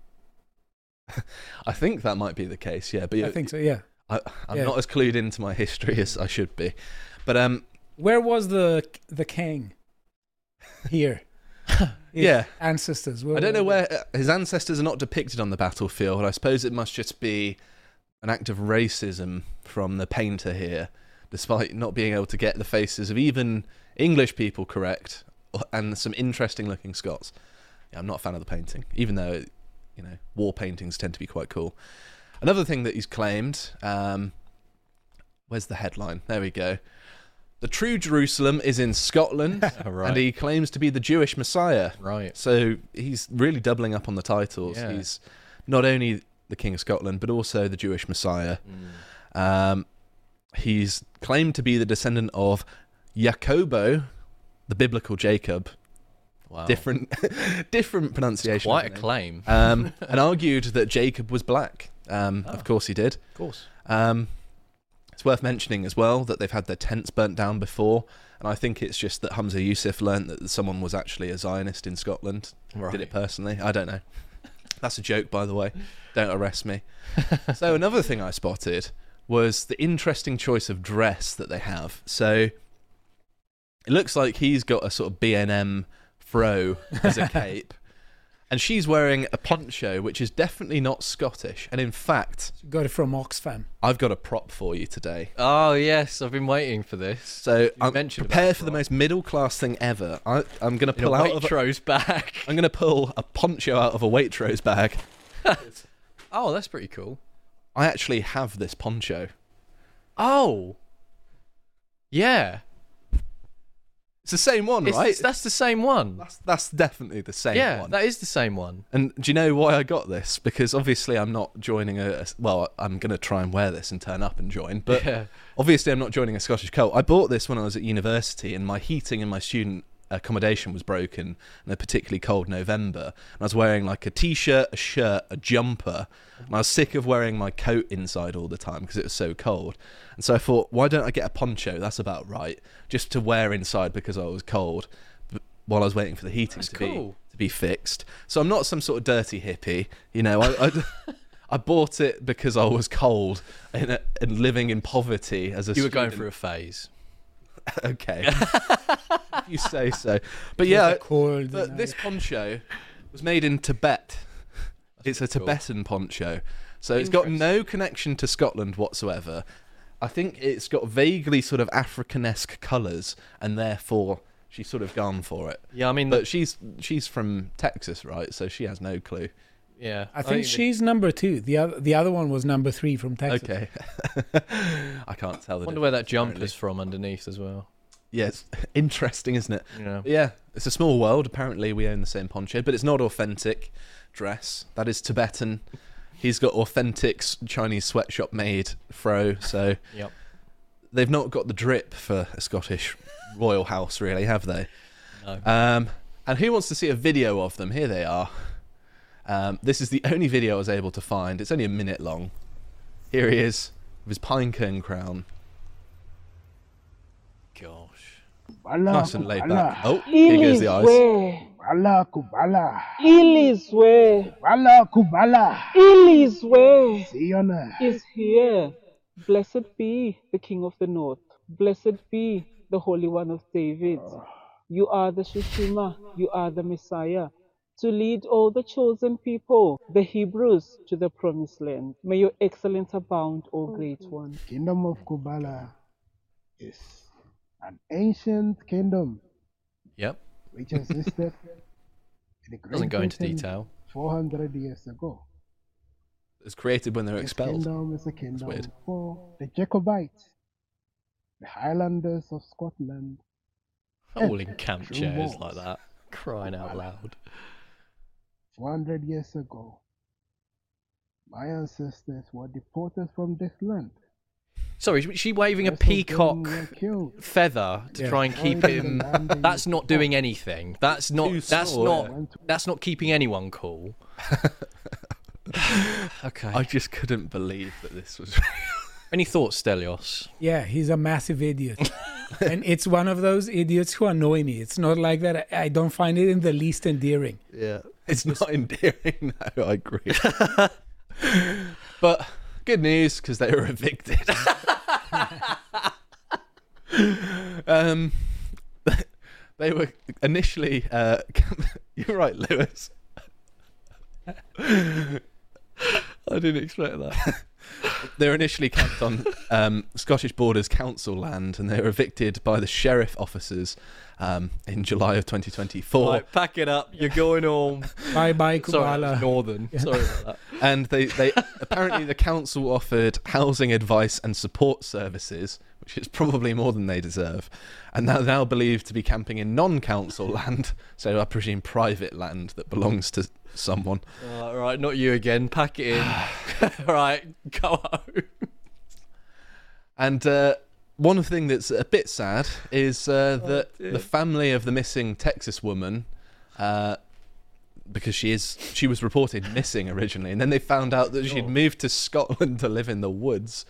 I think that might be the case, yeah. But
I think so. Yeah.
I, I'm
Yeah.
not as clued into my history as I should be. But um,
Where was the the king? Here. His
Yeah.
Ancestors.
I don't know where uh, his ancestors are not depicted on the battlefield. I suppose it must just be an act of racism from the painter here, despite not being able to get the faces of even English people correct, and some interesting looking Scots. Yeah, I'm not a fan of the painting, even though, you know, war paintings tend to be quite cool. Another thing that he's claimed, um, where's the headline? There we go. The true Jerusalem is in Scotland,
Right.
and he claims to be the Jewish Messiah.
Right.
So he's really doubling up on the titles.
Yeah.
He's not only the King of Scotland, but also the Jewish Messiah.
Mm.
Um, he's claimed to be the descendant of Jacobo, the biblical Jacob.
Wow.
Different, different pronunciation.
Quite a
of the name.
claim.
Um, and argued that Jacob was black. Um,
Oh.
Of course he did.
Of course.
Um, It's worth mentioning as well that they've had their tents burnt down before, and I think it's just that Humza Yousaf learnt that someone was actually a Zionist in Scotland.
Right.
Did it personally. I don't know. That's a joke, by the way. Don't arrest me. So another thing I spotted was the interesting choice of dress that they have. So it looks like he's got a sort of B and M fro as a cape. And she's wearing a poncho, which is definitely not Scottish. And in fact,
Got it from Oxfam.
I've got a prop for you today.
Oh, yes, I've been waiting for this.
So I'm
mentioned about
prepared for the
prop.
most middle class thing ever. I, I'm going to
In a
pull out of a,
Waitrose bag.
I'm going to pull a poncho out of a Waitrose bag.
Oh, that's pretty cool.
I actually have this poncho.
Oh. Yeah.
It's the same one,
It's,
right?
That's the same one.
That's, that's definitely the same
Yeah,
one.
that is the same one.
And do you know why I got this? Because obviously I'm not joining a... a well, I'm going to try and wear this and turn up and join. But
Yeah.
obviously I'm not joining a Scottish cult. I bought this when I was at university and my heating in my student accommodation was broken in a particularly cold November. And I was wearing like a t-shirt, a shirt, a jumper. And I was sick of wearing my coat inside all the time because it was so cold. And so I thought, why don't I get a poncho? That's about right. Just to wear inside because I was cold but while I was waiting for the heating
That's
to
cool.
be to be fixed. So I'm not some sort of dirty hippie. You know, I... I I bought it because I was cold and, and living in poverty as a
You were going
student.
through a phase.
Okay. You say so. But yeah,
Cold.
but
and
this poncho was made in Tibet. It's a
cool.
Tibetan poncho. So it's got no connection to Scotland whatsoever. I think it's got vaguely sort of Africanesque colours and therefore she's sort of gone for it.
Yeah, I mean, the,
But she's she's from Texas, right? So she has no clue.
yeah.
I think she's number two. The other, the other one was number three from Texas.
Okay. I can't tell the
I wonder where that
difference,
jumper's
apparently.
from underneath as well.
Yeah, it's interesting, isn't it?
Yeah.
Yeah, it's a small world. Apparently, we own the same poncho, but it's not authentic dress. That is Tibetan. He's got authentic s- Chinese sweatshop made fro, so
Yep.
they've not got the drip for a Scottish royal house, really, have they?
No.
Um, and who wants to see a video of them? Here they are. Um, this is the only video I was able to find. It's only a minute long. Here he is with his pinecone crown.
Gosh.
Nice and laid back. Oh, here goes the eyes.
Ilizwe,
Bala Kubala.
Ilizwe,
Bala Kubala.
Ilizwe
Siyona.
is here. Blessed be the King of the North. Blessed be the Holy One of David. You are the Shishima. You are the Messiah. To lead all the chosen people, the Hebrews, to the promised land. May your excellence abound, O great one.
Kingdom of Kubala is an ancient kingdom
Yep.
which existed in the Great
Doesn't go into
Britain
detail.
four hundred years ago.
It was created when they were
This
expelled.
kingdom is a kingdom
weird.
for the Jacobites, the Highlanders of Scotland.
All in camp
True
chairs
walls.
like that. Crying out loud.
four hundred years ago, my ancestors were deported from this land.
Sorry, is she waving a
Most of them
peacock
were killed.
feather to
Yeah.
try and keep
All in the
him?
land they
That's not
fought.
doing anything. That's not.
Too
That's
small,
not.
yeah.
Went to-
That's not keeping anyone cool. Okay.
I just couldn't believe that this was.
Any thoughts, Stelios?
Yeah, he's a massive idiot. And it's one of those idiots who annoy me. It's not like that. I I don't find it in the least endearing.
Yeah, it's not endearing. No, I agree. But good news because they were evicted. um, they were initially. Uh, you're right, Lewis. I didn't expect that. They were initially camped on um, Scottish Borders Council land, and they were evicted by the sheriff officers um, in July of twenty twenty-four.
Right, pack it up. You're going home.
Bye bye,
Sorry, that was
Kubala.
northern. Sorry about that.
And they, they apparently the council offered housing advice and support services, which is probably more than they deserve, and they're now believed to be camping in non-council land, so I presume private land that belongs to someone.
All right, not you again. Pack it in. All right, go home.
And uh, one thing that's a bit sad is uh, that the family of the missing Texas woman, uh, because she is she was reported missing originally, and then they found out that she'd moved to Scotland to live in the woods,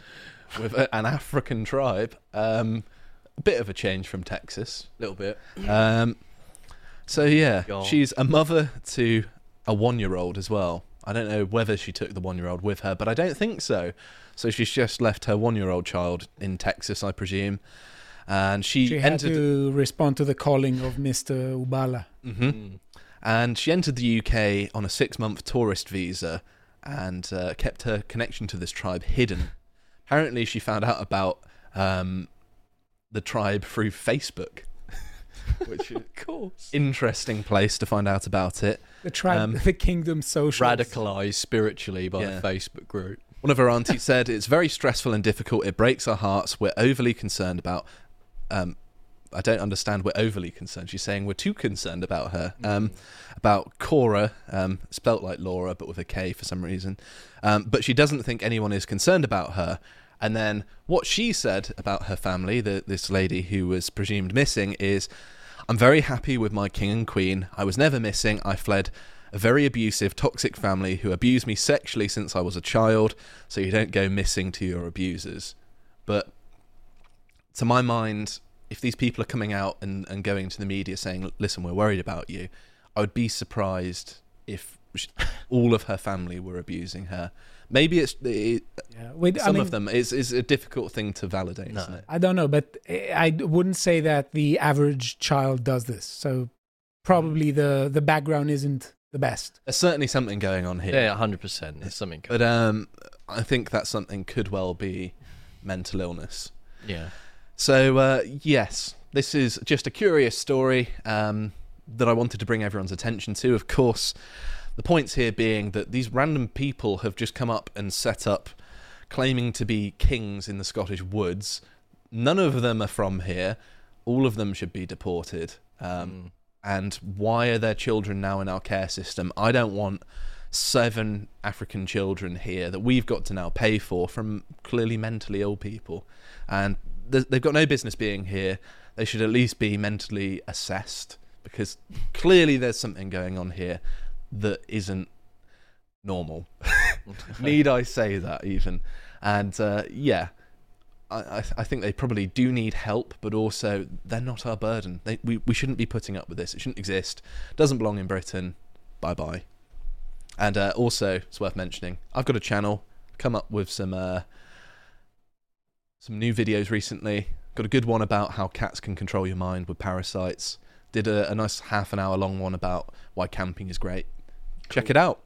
with a, an African tribe. Um, a bit of a change from Texas.
A little bit.
Um, so yeah,
God.
she's a mother to a one-year-old as well. I don't know whether she took the one-year-old with her, but I don't think so. So she's just left her one-year-old child in Texas, I presume. And she,
She had
entered...
to respond to the calling of Mister Ubala.
Mm-hmm.
Mm.
And she entered the U K on a six-month tourist visa and uh, kept her connection to this tribe hidden. Apparently, she found out about um, the tribe through Facebook, which is
Of course.
interesting place to find out about it.
The tribe,
Um,
the kingdom social.
Radicalised spiritually by
Yeah.
a Facebook group.
One of her aunties said, "It's very stressful and difficult. It breaks our hearts. We're overly concerned about..." Um, I don't understand we're overly concerned. She's saying we're too concerned about her. Um, about Cora, um, spelt like Laura, but with a K for some reason. Um, but she doesn't think anyone is concerned about her. And then what she said about her family, the, this lady who was presumed missing, is, "I'm very happy with my king and queen. I was never missing. I fled a very abusive, toxic family who abused me sexually since I was a child, so you don't go missing to your abusers." But to my mind, if these people are coming out and, and going to the media saying, "Listen, we're worried about you," I would be surprised if sh- all of her family were abusing her. Maybe it's it,
Yeah, with,
some
I mean,
of them. It's, it's a difficult thing to validate,
No.
isn't it?
I don't know, but I wouldn't say that the average child does this. So probably the, the background isn't the best.
There's certainly something going on here.
Yeah, one hundred percent. There's something.
But um, I think that something could well be mental illness.
Yeah.
So, uh, yes, this is just a curious story um, that I wanted to bring everyone's attention to. Of course, the points here being that these random people have just come up and set up claiming to be kings in the Scottish woods. None of them are from here. All of them should be deported. Um,
Mm.
And why are their children now in our care system? I don't want seven African children here that we've got to now pay for from clearly mentally ill people. And they've got no business being here. They should at least be mentally assessed, because clearly there's something going on here that isn't normal. Need I say that even? And uh, yeah, I, I, I think they probably do need help, but also they're not our burden. They, we, we shouldn't be putting up with this. It shouldn't exist. Doesn't belong in Britain. Bye-bye. And uh, also, it's worth mentioning, I've got a channel, come up with some... Uh, Some new videos recently. Got a good one about how cats can control your mind with parasites. Did a, a nice half an hour long one about why camping is great. Check it out.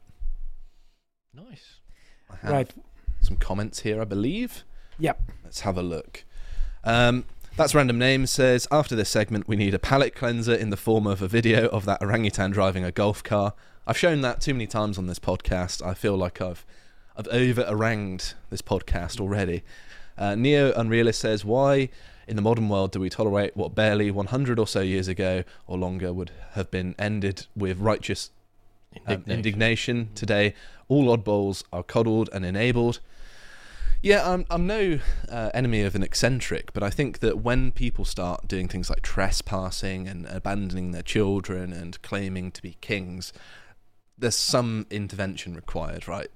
Nice.
I have
Right.
some comments here, I believe.
Yep.
Let's have a look. Um, That's Random Names says, after this segment, we need a palate cleanser in the form of a video of that orangutan driving a golf car. I've shown that too many times on this podcast. I feel like I've I've over-oranged this podcast already. Uh, Neo Unrealist says, why in the modern world do we tolerate what barely one hundred or so years ago or longer would have been ended with righteous um,
Indignation.
indignation? Today, all oddballs are coddled and enabled. Yeah, I'm, I'm no uh, enemy of an eccentric, but I think that when people start doing things like trespassing and abandoning their children and claiming to be kings, there's some intervention required, right?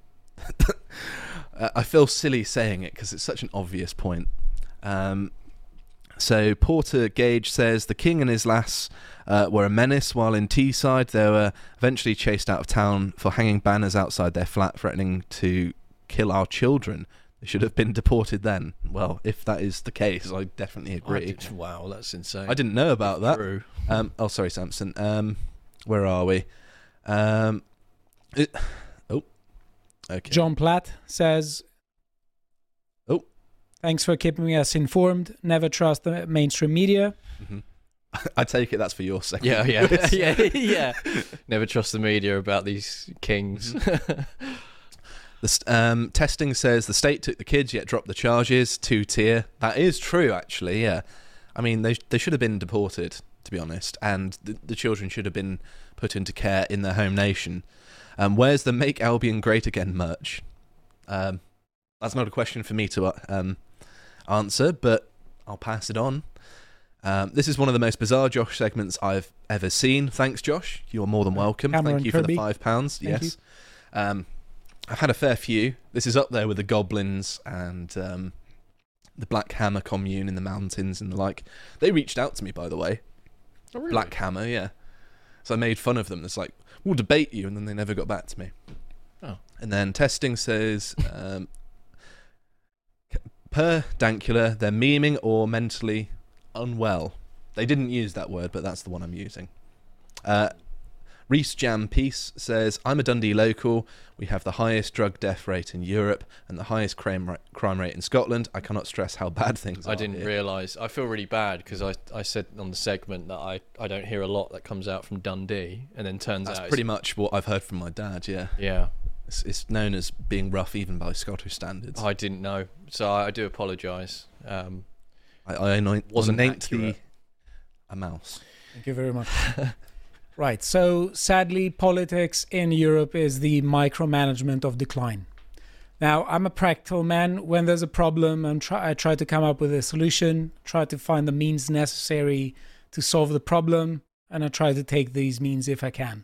I feel silly saying it because it's such an obvious point. Um, so Porter Gage says the king and his lass uh, were a menace, while in Teesside they were eventually chased out of town for hanging banners outside their flat threatening to kill our children. They should have been deported then. Well, if that is the case, I definitely
I
agree.
did- wow, that's insane.
I didn't know about that.
True.
Um, oh, sorry, Samson. Um, where are we? Um, it, oh, okay.
John Platt says,
Oh.
thanks for keeping us informed. Never trust the mainstream media.
Mhm. I take it that's for your sake.
Yeah, yeah, yeah, yeah. Never trust the media about these kings.
The st- um, testing says the state took the kids yet dropped the charges. Two tier. That is true, actually. Yeah, I mean they they should have been deported, to be honest, and the, the children should have been put into care in their home nation. Um, where's the "Make Albion Great Again" merch? Um, that's not a question for me to uh, um, answer, but I'll pass it on. Um, this is one of the most bizarre Josh segments I've ever seen. Thanks, Josh. You're more than welcome.
Cameron
Thank you for
Kirby.
the five pounds.
Thank
Yes. Um, I've had a fair few. This is up there with the goblins and um, the Black Hammer commune in the mountains and the like. They reached out to me, by the way.
Oh, really?
Black Hammer, yeah. So I made fun of them. It's like, we'll debate you, and then they never got back to me.
Oh.
And then testing says, um, per Dankula, they're memeing or mentally unwell. They didn't use that word, but that's the one I'm using. Uh, Reese Jam Peace says, I'm a Dundee local. We have the highest drug death rate in Europe and the highest crime, ra- crime rate in Scotland. I cannot stress how bad things are
I didn't
here.
realise. I feel really bad because I, I said on the segment that I, I don't hear a lot that comes out from Dundee, and then turns
That's
out
pretty
it's,
much what I've heard from my dad, yeah.
yeah.
It's, it's known as being rough even by Scottish standards.
I didn't know, so I, I do apologise. Um,
I, I anoint,
Wasn't
ornate the
accurate.
a mouse.
Thank you very much. Right. So sadly, politics in Europe is the micromanagement of decline. Now, I'm a practical man. When there's a problem, I'm try- I try to come up with a solution, try to find the means necessary to solve the problem, and I try to take these means if I can.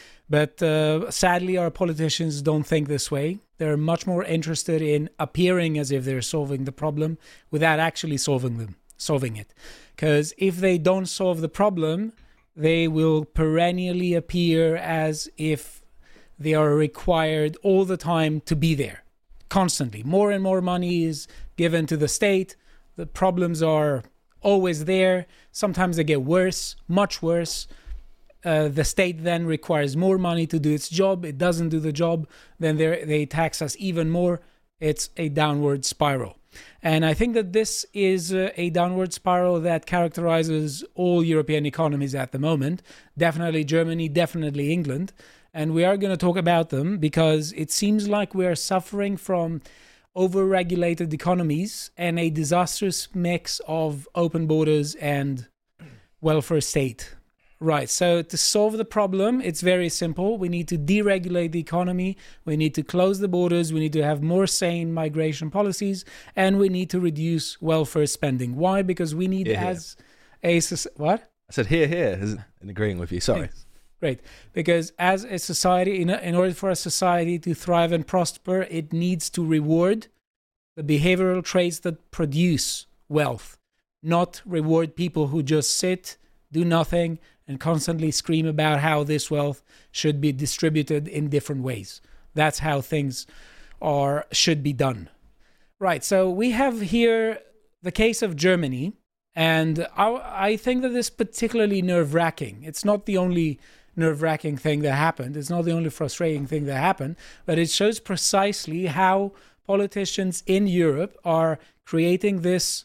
But uh, sadly, our politicians don't think this way. They're much more interested in appearing as if they're solving the problem without actually solving them, solving it. Because if they don't solve the problem, they will perennially appear as if they are required all the time to be there, constantly. More and more money is given to the state. The problems are always there. Sometimes they get worse, much worse. Uh, the state then requires more money to do its job. It doesn't do the job. Then they tax us even more. It's a downward spiral. And I think that this is uh, a downward spiral that characterizes all European economies at the moment. Definitely Germany, definitely England. And we are going to talk about them because it seems like we are suffering from over-regulated economies and a disastrous mix of open borders and welfare state. Right, so to solve the problem, it's very simple. We need to deregulate the economy, we need to close the borders, we need to have more sane migration policies, and we need to reduce welfare spending. Why? Because we need
Hear, hear.
as a... What?
I said here, here, and agreeing with you, sorry.
Thanks. Great. Because as a society, in, a, in order for a society to thrive and prosper, it needs to reward the behavioral traits that produce wealth, not reward people who just sit, do nothing, and constantly scream about how this wealth should be distributed in different ways. That's how things are should be done. Right, so we have here the case of Germany, and I, I think that this is particularly nerve-wracking. It's not the only nerve-wracking thing that happened. It's not the only frustrating thing that happened, but it shows precisely how politicians in Europe are creating this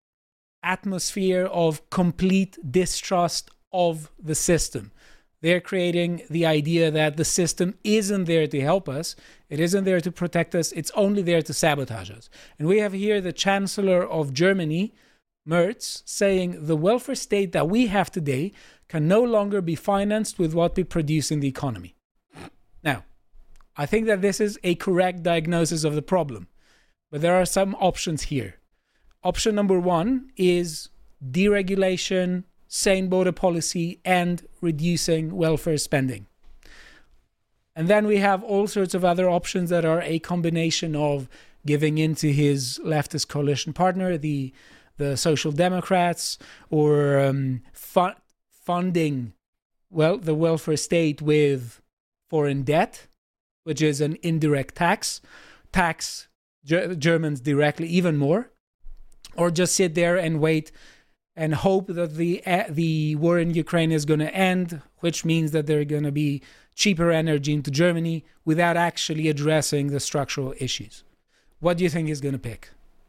atmosphere of complete distrust of the system. They're creating the idea that the system isn't there to help us, it isn't there to protect us, it's only there to sabotage us. And we have here the Chancellor of Germany, Merz, saying the welfare state that we have today can no longer be financed with what we produce in the economy. Now, I think that this is a correct diagnosis of the problem, but there are some options here. Option number one is deregulation, sane border policy, and reducing welfare spending. And then we have all sorts of other options that are a combination of giving in to his leftist coalition partner, the the Social Democrats, or um, fu- funding, well, the welfare state with foreign debt, which is an indirect tax, tax Ger- Germans directly even more, or just sit there and wait and hope that the uh, the war in Ukraine is going to end, which means that there's going to be cheaper energy into Germany without actually addressing the structural issues. What do you think he's going to pick?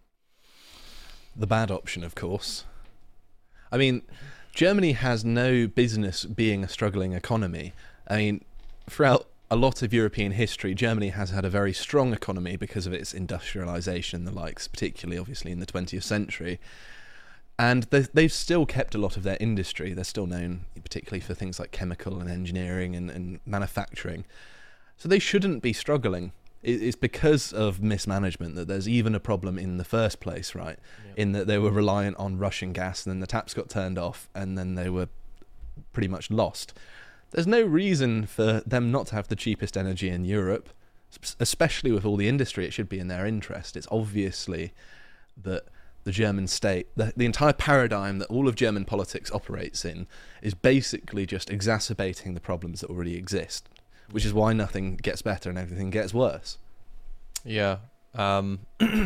The bad option, of course. I mean, Germany has no business being a struggling economy. I mean, throughout a lot of European history, Germany has had a very strong economy because of its industrialization and the likes, particularly, obviously, in the twentieth century. And they've still kept a lot of their industry. They're still known particularly for things like chemical and engineering and, and manufacturing. So they shouldn't be struggling. It's because of mismanagement that there's even a problem in the first place, right? Yep. In that they were reliant on Russian gas, and then the taps got turned off, and then they were pretty much lost. There's no reason for them not to have the cheapest energy in Europe, especially with all the industry. It should be in their interest. It's obviously that the German state, the, the entire paradigm that all of German politics operates in, is basically just exacerbating the problems that already exist, which is why nothing gets better and everything gets worse.
Yeah. Um,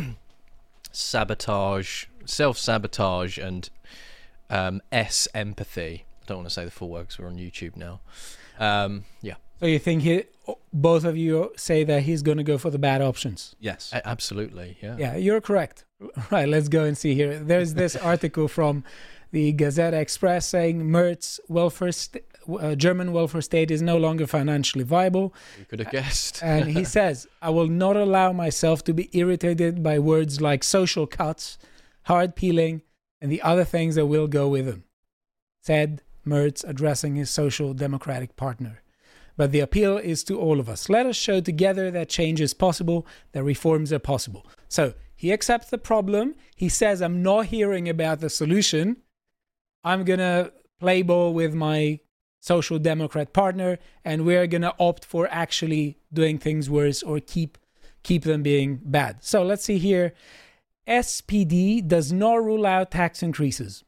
sabotage, self-sabotage, and um, S-empathy. I don't want to say the full word because we're on YouTube now. Um, yeah.
So you think he, both of you say that he's going to go for the bad options?
Yes.
A- absolutely, yeah.
Yeah, you're correct. Right, let's go and see here. There's this article from the Gazette Express saying Merz welfare st- uh, German welfare state is no longer financially viable.
You could have guessed.
And he says, I will not allow myself to be irritated by words like social cuts, hard peeling, and the other things that will go with them, said Merz, addressing his social democratic partner. But the appeal is to all of us. Let us show together that change is possible, that reforms are possible. So he accepts the problem. He says, I'm not hearing about the solution. I'm going to play ball with my social democrat partner, and we're going to opt for actually doing things worse or keep keep them being bad. So let's see here. S P D does not rule out tax increases.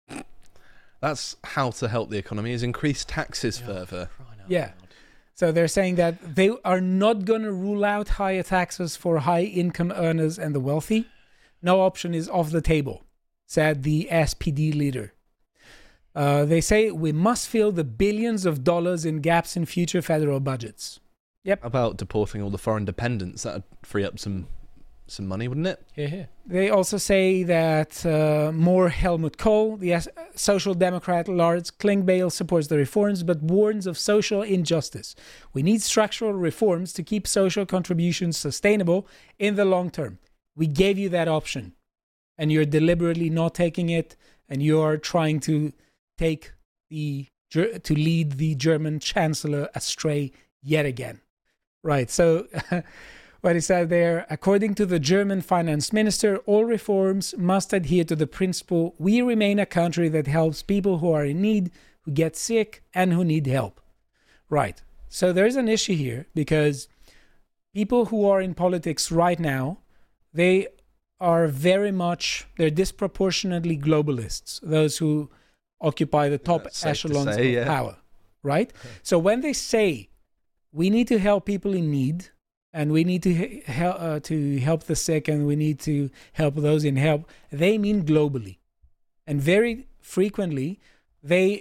That's how to help the economy, is increase taxes further.
Yeah. So they're saying that they are not going to rule out higher taxes for high income earners and the wealthy. No option is off the table, said the S P D leader. Uh, they say we must fill the billions of dollars in gaps in future federal budgets. Yep.
About deporting all the foreign dependents, that would free up some some money, wouldn't it?
Yeah, yeah. They also say that uh, more Helmut Kohl, the S- social democrat Lars Klingbeil, supports the reforms but warns of social injustice. We need structural reforms to keep social contributions sustainable in the long term. We gave you that option, and you're deliberately not taking it, and you're trying to take the to lead the German chancellor astray yet again. Right, so what he said there, according to the German finance minister, all reforms must adhere to the principle, we remain a country that helps people who are in need, who get sick, and who need help. Right, so there's an issue here, because people who are in politics right now, they are very much, they're disproportionately globalists, those who occupy the top echelons
say,
of
yeah.
power, right? Okay. So when they say we need to help people in need, and we need to he- help uh, to help the sick, and we need to help those in help, they mean globally. And very frequently, they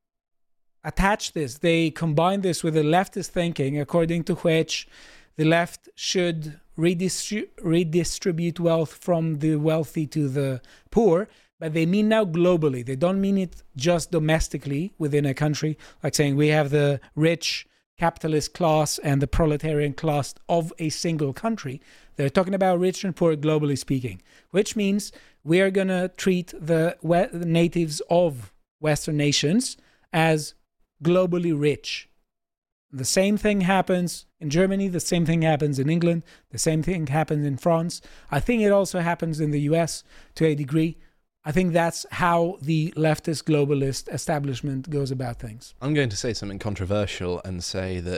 attach this, they combine this with a leftist thinking, according to which the left should redistri- redistribute wealth from the wealthy to the poor, but they mean now globally. They don't mean it just domestically within a country, like saying we have the rich capitalist class and the proletarian class of a single country. They're talking about rich and poor globally speaking, which means we are going to treat the, we- the natives of Western nations as globally rich. The same thing happens in Germany, the same thing happens in England, the same thing happens in France. I think it also happens in the U S to a degree. I think that's how the leftist globalist establishment goes about things.
I'm going to say something controversial and say that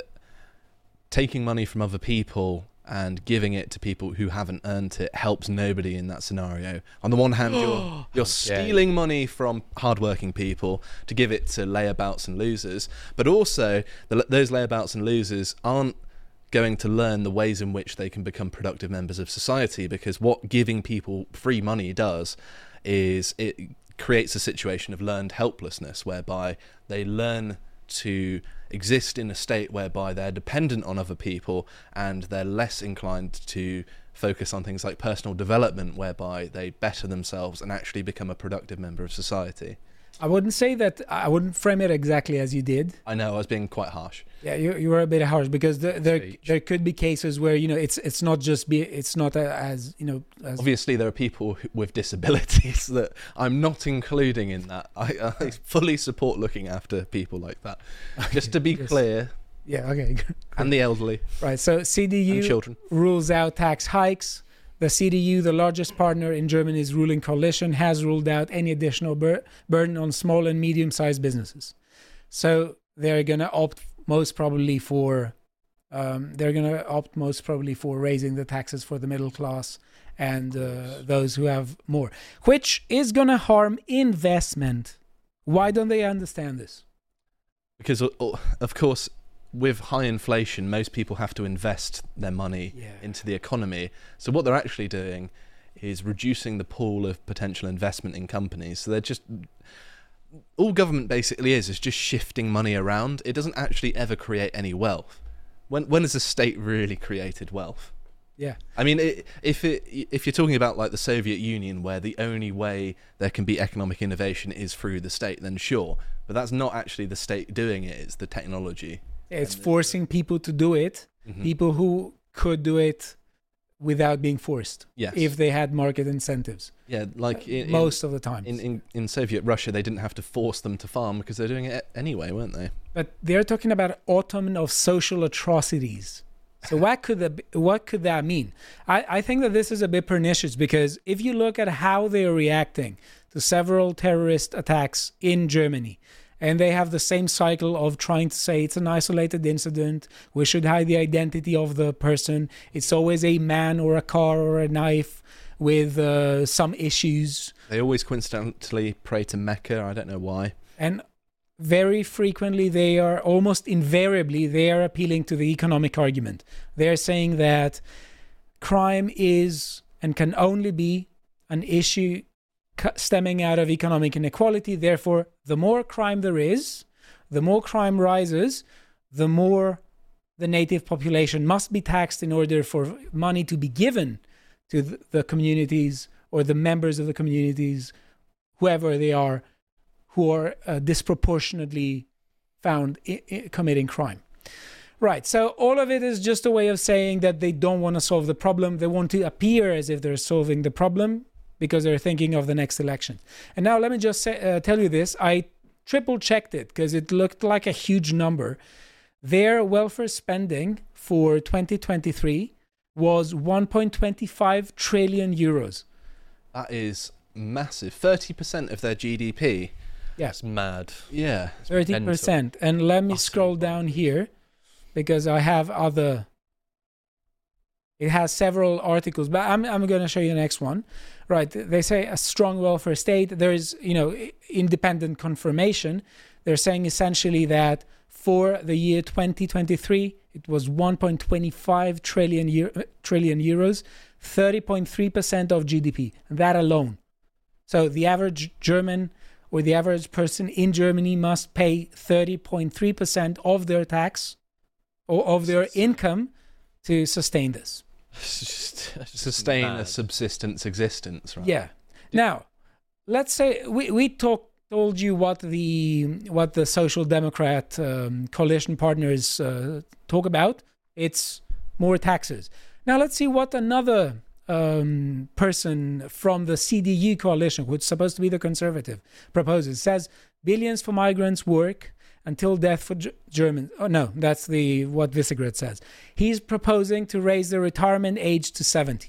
taking money from other people and giving it to people who haven't earned it helps nobody in that scenario. On the one hand, you're, you're stealing money from hardworking people to give it to layabouts and losers, but also the, those layabouts and losers aren't going to learn the ways in which they can become productive members of society, because what giving people free money does is it creates a situation of learned helplessness, whereby they learn to exist in a state whereby they're dependent on other people, and they're less inclined to focus on things like personal development, whereby they better themselves and actually become a productive member of society.
I wouldn't say that, I wouldn't frame it exactly as you did.
I know, I was being quite harsh.
Yeah, you you were a bit harsh, because there there, there could be cases where, you know, it's it's not just be it's not a, as you know. As
Obviously, there are people who, with disabilities that I'm not including in that. I, I fully support looking after people like that. Just to be
Yes.
clear.
Yeah. Okay.
And the elderly.
Right. So C D U
And children.
rules out tax hikes. The C D U, the largest partner in Germany's ruling coalition, has ruled out any additional bur- burden on small and medium-sized businesses. So they're going to opt most probably for Um, they're going to opt most probably for raising the taxes for the middle class and uh, those who have more, which is going to harm investment. Why don't they understand this?
Because, of course, with high inflation, most people have to invest their money
Yeah.
into the economy. So what they're actually doing is reducing the pool of potential investment in companies. So they're just... all government basically is is just shifting money around. It doesn't actually ever create any wealth. When when has a state really created wealth?
Yeah.
I mean, it, if it if you're talking about like the Soviet Union, where the only way there can be economic innovation is through the state, then sure. But that's not actually the state doing it. It's the technology.
It's forcing people to do it,
Mhm.
people who could do it without being forced,
Yes.
if they had market incentives.
Yeah, like in,
Most of the time.
in, in in Soviet Russia, they didn't have to force them to farm because they're doing it anyway, weren't they?
But they're talking about autumn of social atrocities. So what could that be, what could that mean? I, I think that this is a bit pernicious, because if you look at how they are reacting to several terrorist attacks in Germany, and they have the same cycle of trying to say it's an isolated incident, we should hide the identity of the person, it's always a man or a car or a knife with uh, some issues.
They always coincidentally pray to Mecca. I don't know why.
And very frequently, they are almost invariably, they are appealing to the economic argument. They're saying that crime is and can only be an issue stemming out of economic inequality. Therefore, the more crime there is, the more crime rises, the more the native population must be taxed in order for money to be given to the communities or the members of the communities, whoever they are, who are uh, disproportionately found I- I committing crime. Right, so all of it is just a way of saying that they don't want to solve the problem. They want to appear as if they're solving the problem because they're thinking of the next election. And now let me just say, uh, tell you this. I triple checked it because it looked like a huge number. Their welfare spending for twenty twenty-three was one point two five trillion euros.
That is massive. thirty percent of their G D P.
Yes.
It's mad.
Yeah.
thirty percent. And let me
Utterly
scroll down here because I have other... It has several articles, but I'm I'm going to show you the next one. Right, they say a strong welfare state. There is, you know, independent confirmation. They're saying essentially that for the year twenty twenty-three, it was one point two five trillion, Euro, trillion euros, thirty point three percent of G D P, that alone. So the average German or the average person in Germany must pay thirty point three percent of their tax or of their income to sustain this.
It's just, it's just
Sustain a
mad.
subsistence existence, right?
Yeah. Now, let's say we we talk, told you what the what the Social Democrat um, coalition partners uh, talk about. It's more taxes. Now let's see what another um, person from the C D U coalition, which is supposed to be the conservative, proposes. It says billions for migrants work until death for G- Germans. Oh no, that's the what Visegrad says. He's proposing to raise the retirement age to seventy.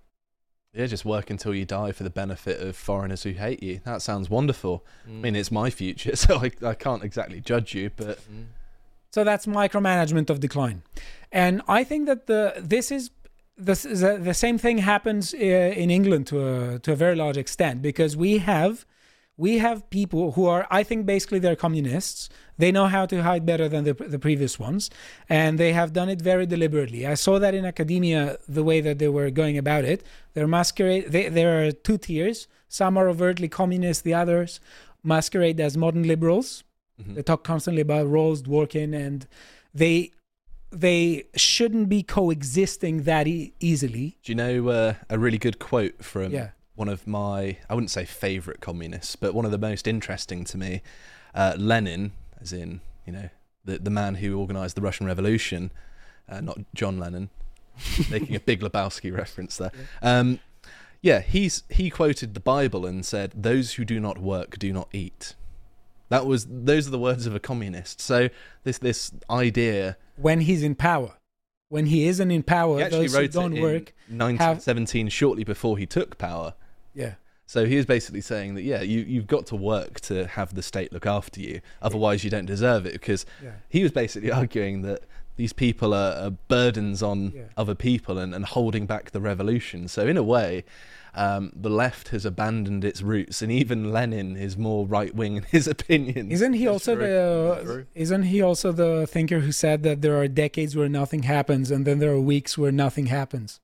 Yeah, just work until you die for the benefit of foreigners who hate you. That sounds wonderful. I mean, it's my future, so I, I can't exactly judge you, but
Mm.
So that's micromanagement of decline. And I think that the this is this is a, the same thing happens uh, in England to a to a very large extent, because we have we have people who are, I think basically they're communists. They know how to hide better than the the previous ones, and they have done it very deliberately. I saw that in academia, the way that they were going about it. They're masquerade. They, there are two tiers. Some are overtly communist. The others masquerade as modern liberals.
Mhm.
They talk constantly about Rawls, Dworkin, and they they shouldn't be coexisting that e- easily.
do you know uh, a really good quote from
Yeah.
one of my, I wouldn't say favourite communists, but one of the most interesting to me, uh, Lenin, as in, you know, the, the man who organised the Russian Revolution, uh, not John Lennon, making a Big Lebowski reference there. Um, yeah, he's he quoted the Bible and said, "Those who do not work do not eat." That was those are the words of a communist. So this this idea,
When he's in power, when he isn't in power,
he actually
those who
wrote
don't
it in
work,
nineteen seventeen, shortly before he took power.
yeah,
So he is basically saying that, yeah, you, you've got to work to have the state look after you. Otherwise, you don't deserve it. Because
yeah,
he was basically arguing that these people are, are burdens on
Yeah.
other people and, and holding back the revolution. So in a way, um, the left has abandoned its roots, and even Lenin is more right wing in his opinions.
Isn't he
That's
also
true.
the
That's true.
isn't he also the thinker who said that there are decades where nothing happens and then there are weeks where nothing happens?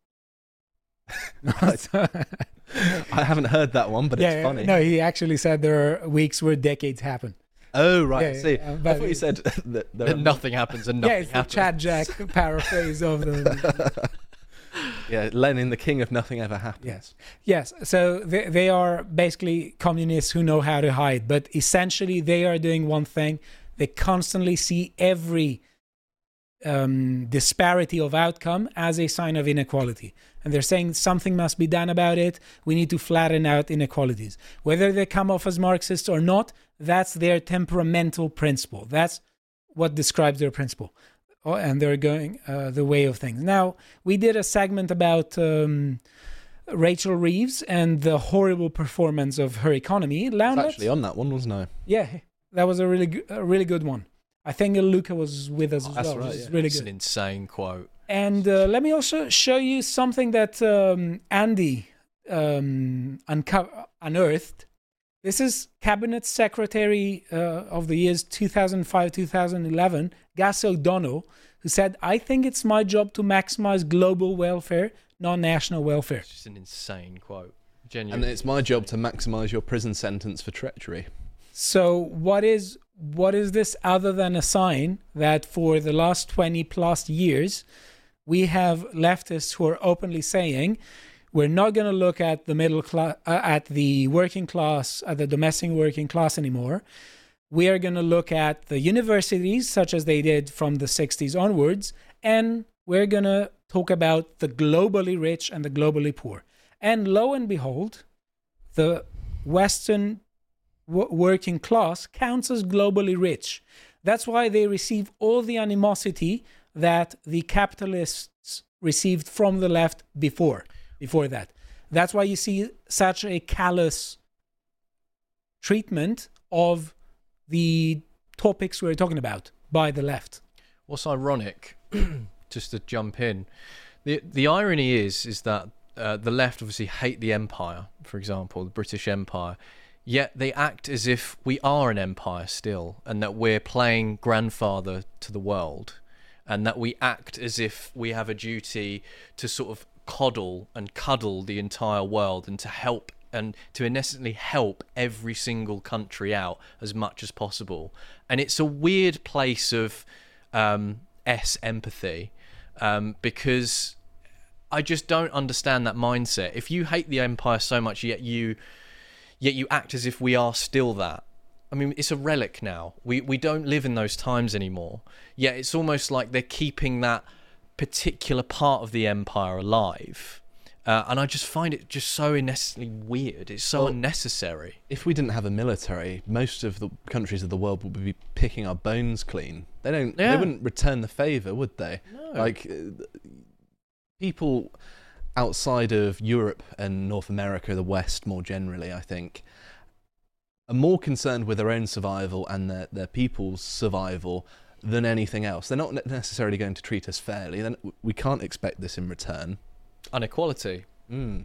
I haven't heard that one, but
yeah,
it's
yeah,
funny.
no, he actually said there are weeks where decades happen.
Oh right,
Yeah,
I see.
yeah,
I
but
thought you
it-
said that there
That
are
nothing happens and
yeah,
nothing
it's the
happens.
Chad Jack paraphrase of the.
yeah, Lenin, the king of nothing ever happens.
Yes. Yes. So they, they are basically communists who know how to hide, but essentially they are doing one thing. They constantly see every um, disparity of outcome as a sign of inequality. And they're saying something must be done about it. We need to flatten out inequalities. Whether they come off as Marxists or not, that's their temperamental principle. That's what describes their principle. Oh, and they're going uh, the way of things. Now, we did a segment about um, Rachel Reeves and the horrible performance of her economy.
I
Now,
was
let's-
actually on that one, wasn't I?
yeah, that was a really, go- a really good one. I think Luca was with us as
That's
well,
right,
which is
yeah.
really
It's an
good.
insane quote.
And uh, let me also show you something that um, Andy um, unco- unearthed. This is Cabinet Secretary uh, of the years two thousand five to two thousand eleven, Gus O'Donnell, who said, I think it's my job to maximize global welfare, not national welfare.
It's just an insane quote.
And
Genuinely.
it's my job to maximise your prison sentence for treachery.
So what is what is this other than a sign that for the last twenty plus years, we have leftists who are openly saying, we're not going to look at the middle class, uh, at the working class, at the domestic working class anymore. We are going to look at the universities, such as they did from the sixties onwards, and we're going to talk about the globally rich and the globally poor. And lo and behold, the Western w- working class counts as globally rich. That's why they receive all the animosity that the capitalists received from the left before, before that. That's why you see such a callous treatment of the topics we're talking about by the left.
What's ironic, just to jump in, the the irony is is that uh, the left obviously hate the empire, for example, the British Empire, yet they act as if we are an empire still, and that we're playing grandfather to the world, and that we act as if we have a duty to sort of coddle and cuddle the entire world and to help and to in essence help every single country out as much as possible. And it's a weird place of um, S empathy um, because I just don't understand that mindset. If you hate the empire so much, yet you yet you act as if we are still that. I mean, it's a relic now. We we don't live in those times anymore. Yet it's almost like they're keeping that particular part of the empire alive. Uh, and I just find it just so unnecessarily weird. It's so
Well,
unnecessary.
If we didn't have a military, most of the countries of the world would be picking our bones clean. They don't.
Yeah.
They wouldn't return the favour, would they?
No.
Like uh, people outside of Europe and North America, the West more generally, I think, are more concerned with their own survival and their their people's survival than anything else. They're not necessarily going to treat us fairly. Then we can't expect this in return.
Inequality.
Mm.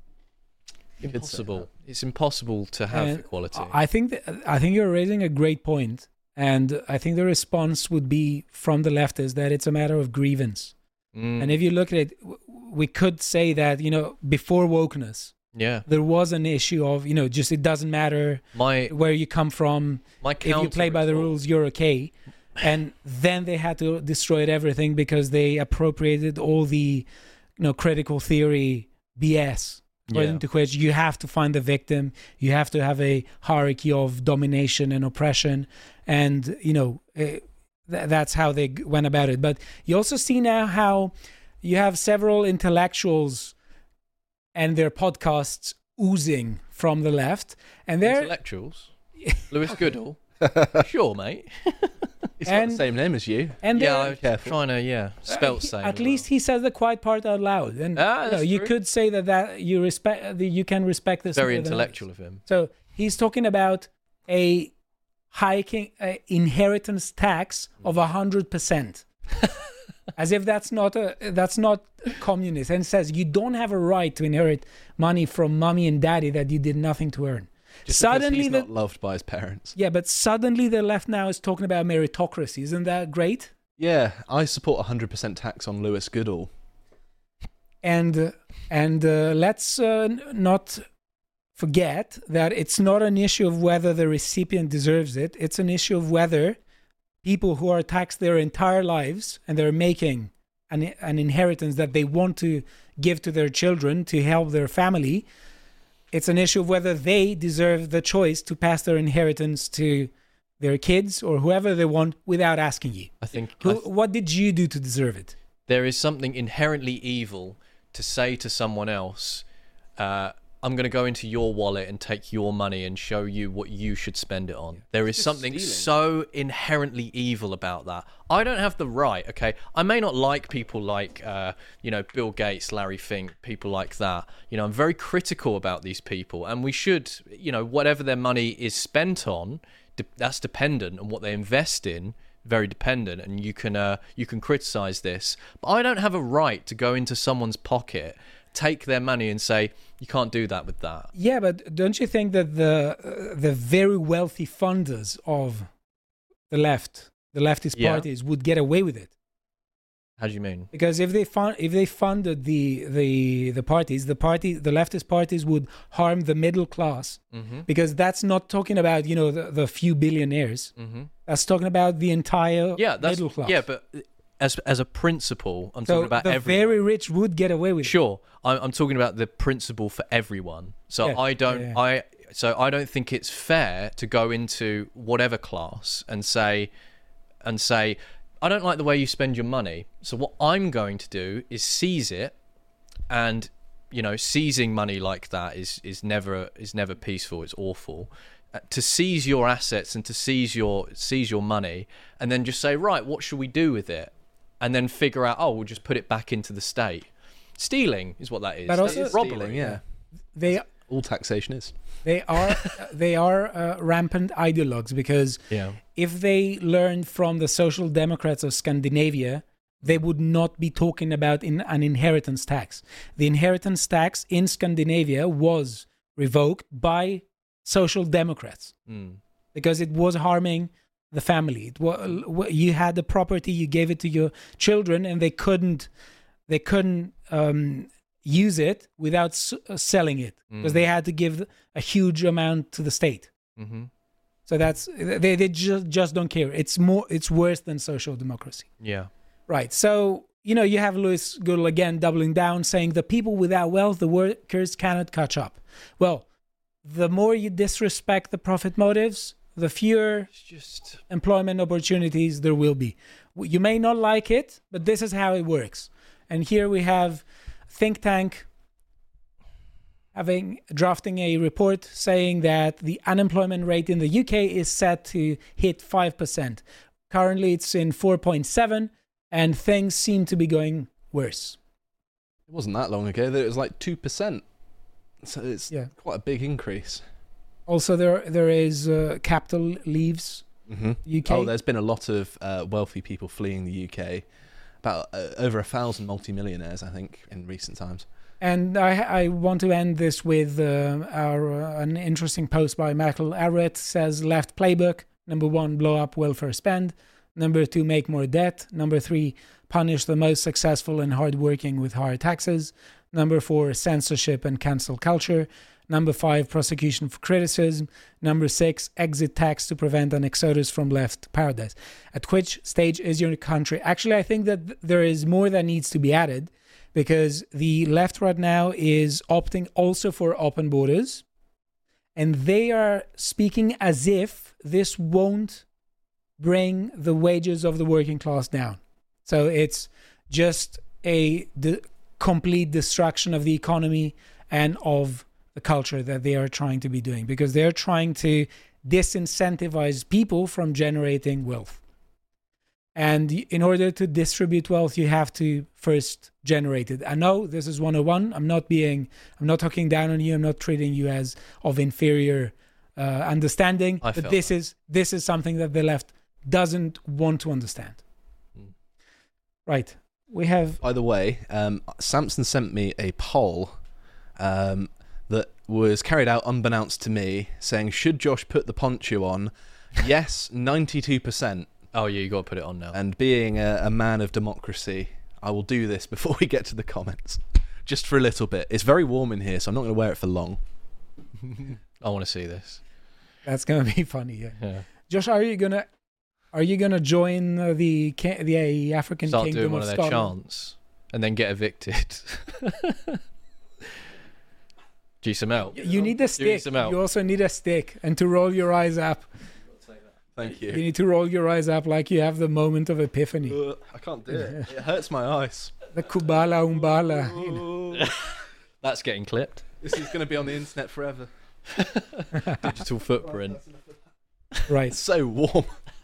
You could say
Impossible.
that.
It's impossible to have
And
equality.
I think that, I think you're raising a great point, and I think the response would be from the left is that it's a matter of grievance.
Mm.
And if you look at it, w- we could say that, you know, before wokeness,
yeah,
there was an issue of, you know, just it doesn't matter
my
where you come from.
my
If you play by the
counter-retort-
rules, you're okay. And then they had to destroy everything because they appropriated all the, you know, critical theory B S, according
Yeah.
to which you have to find the victim, you have to have a hierarchy of domination and oppression, and you know eh, th- that's how they g- went about it. But you also see now how you have several intellectuals and their podcasts oozing from the left, and they're
Intellectuals. Lewis Goodall. Sure, mate.
He's got
And-
the same name as you.
and
Yeah,
they're
I'm
careful.
trying to yeah spelt
He-
same.
At
as
least
well.
he says the quiet part out loud, and
Ah,
you, know,
that's
you
true.
could say that that you respect, that you can respect this.
Very
more than
intellectual
others.
of him.
So he's talking about a hiking uh, inheritance tax of a hundred percent. As if that's not a that's not communist, and says you don't have a right to inherit money from mommy and daddy that you did nothing to earn.
Just
Suddenly,
he's
the,
not loved by his parents.
yeah, but suddenly the left now is talking about meritocracy. Isn't that great?
Yeah, I support one hundred percent tax on Lewis Goodall.
And uh, and uh, let's uh, not forget that it's not an issue of whether the recipient deserves it. It's an issue of whether people who are taxed their entire lives and they're making an, an inheritance that they want to give to their children to help their family, it's an issue of whether they deserve the choice to pass their inheritance to their kids or whoever they want without asking you.
I think
Who,
I th-
what did you do to deserve it?
there is something inherently evil to say to someone else, uh, I'm going to go into your wallet and take your money and show you what you should spend it on. Yeah. There is
just
something
stealing.
so inherently evil about that. I don't have the right, okay? I may not like people like, uh, you know, Bill Gates, Larry Fink, people like that. You know, I'm very critical about these people, and we should, you know, whatever their money is spent on, de- that's dependent on what they invest in. Very dependent, and you can uh, you can criticize this, but I don't have a right to go into someone's pocket, take their money, and say you can't do that with that.
Yeah, but don't you think that the uh, the very wealthy funders of the left, the leftist
Yeah.
parties, would get away with it?
How do you mean?
Because if they fund, if they funded the the the parties, the party, the leftist parties would harm the middle class.
Mm-hmm.
Because that's not talking about, you know, the, the few billionaires.
Mm-hmm.
That's talking about the entire
Yeah, that's
middle class.
yeah, but as as a principle, I'm
so
talking about
the
everyone.
very rich would get away with it.
Sure, I'm, I'm talking about the principle for everyone. So
Yeah,
I don't,
yeah, yeah.
I so I don't think it's fair to go into whatever class and say, and say, I don't like the way you spend your money. So what I'm going to do is seize it, and you know, seizing money like that is is never is never peaceful. It's awful. Uh, to seize your assets and to seize your seize your money, and then just say, right, what should we do with it? And then figure out, oh, we'll just put it back into the state. Stealing is what that is.
But
That
also-
is robbery.
Stealing, yeah.
They
All taxation is.
they are they are uh, rampant ideologues, because
Yeah.
if they learned from the social democrats of Scandinavia, they would not be talking about in an inheritance tax. The inheritance tax in Scandinavia was revoked by social democrats
Mm.
because it was harming the family. It was, you had the property, you gave it to your children, and they couldn't they couldn't um, use it without s- uh, selling it, because
Mm.
they had to give a huge amount to the state.
Mm-hmm.
So that's they they just just don't care. It's more it's worse than social democracy.
Yeah.
Right. So, you know, you have Lewis Goodall again doubling down, saying the people without wealth, the workers cannot catch up. Well, the more you disrespect the profit motives, the fewer
It's just
employment opportunities there will be. You may not like it, but this is how it works. And here we have think tank having drafting a report saying that the unemployment rate in the U K is set to hit five percent. Currently it's in four point seven, and things seem to be going worse.
It wasn't that long ago that it was like two percent. So it's
Yeah.
quite a big increase.
Also, there there is uh, capital leaves
Mm-hmm.
U K.
Oh, there's been a lot of uh, wealthy people fleeing the U K. About uh, over a thousand multimillionaires, I think, in recent times.
And I, I want to end this with uh, our uh, an interesting post by Michael Arrett. Says left playbook: number one, blow up welfare spend; number two, make more debt; number three, punish the most successful and hardworking with higher taxes; number four, censorship and cancel culture; number five, prosecution for criticism; number six, exit tax to prevent an exodus from left paradise. At which stage is your country? Actually, I think that th- there is more that needs to be added, because the left right now is opting also for open borders, and they are speaking as if this won't bring the wages of the working class down. So it's just a de- complete destruction of the economy and of the culture that they are trying to be doing, because they're trying to disincentivize people from generating wealth. And in order to distribute wealth, you have to first generate it. I know this is one oh one. I'm not being, I'm not talking down on you. I'm not treating you as of inferior uh, understanding.
I
but
felt
this
that.
is this is something that the left doesn't want to understand.
Mm.
Right. we have
By the way, um, Samson sent me a poll um, that was carried out unbeknownst to me, saying, should Josh put the poncho on? Yes, ninety-two percent.
Oh, yeah, you got to put it on now.
And being a, a man of democracy, I will do this before we get to the comments. Just for a little bit. It's very warm in here, so I'm not going to wear it for long.
I want to see this.
That's gonna be funny. Yeah.
Yeah.
Josh, are you gonna are you gonna join uh, the ca- the African
Start
Kingdom
doing one
of
of their
Scotland?
chants and then get evicted. Do you some help?
You need a
You
stick.
need some help.
You also need a stick, and to roll your eyes up.
Thank
You need to roll your eyes up like you have the moment of epiphany.
Uh, I can't do it. It hurts my eyes.
The Kubala Umbala. You know.
That's getting clipped.
This is going to be on the internet forever.
Digital footprint.
Right,
It's so warm.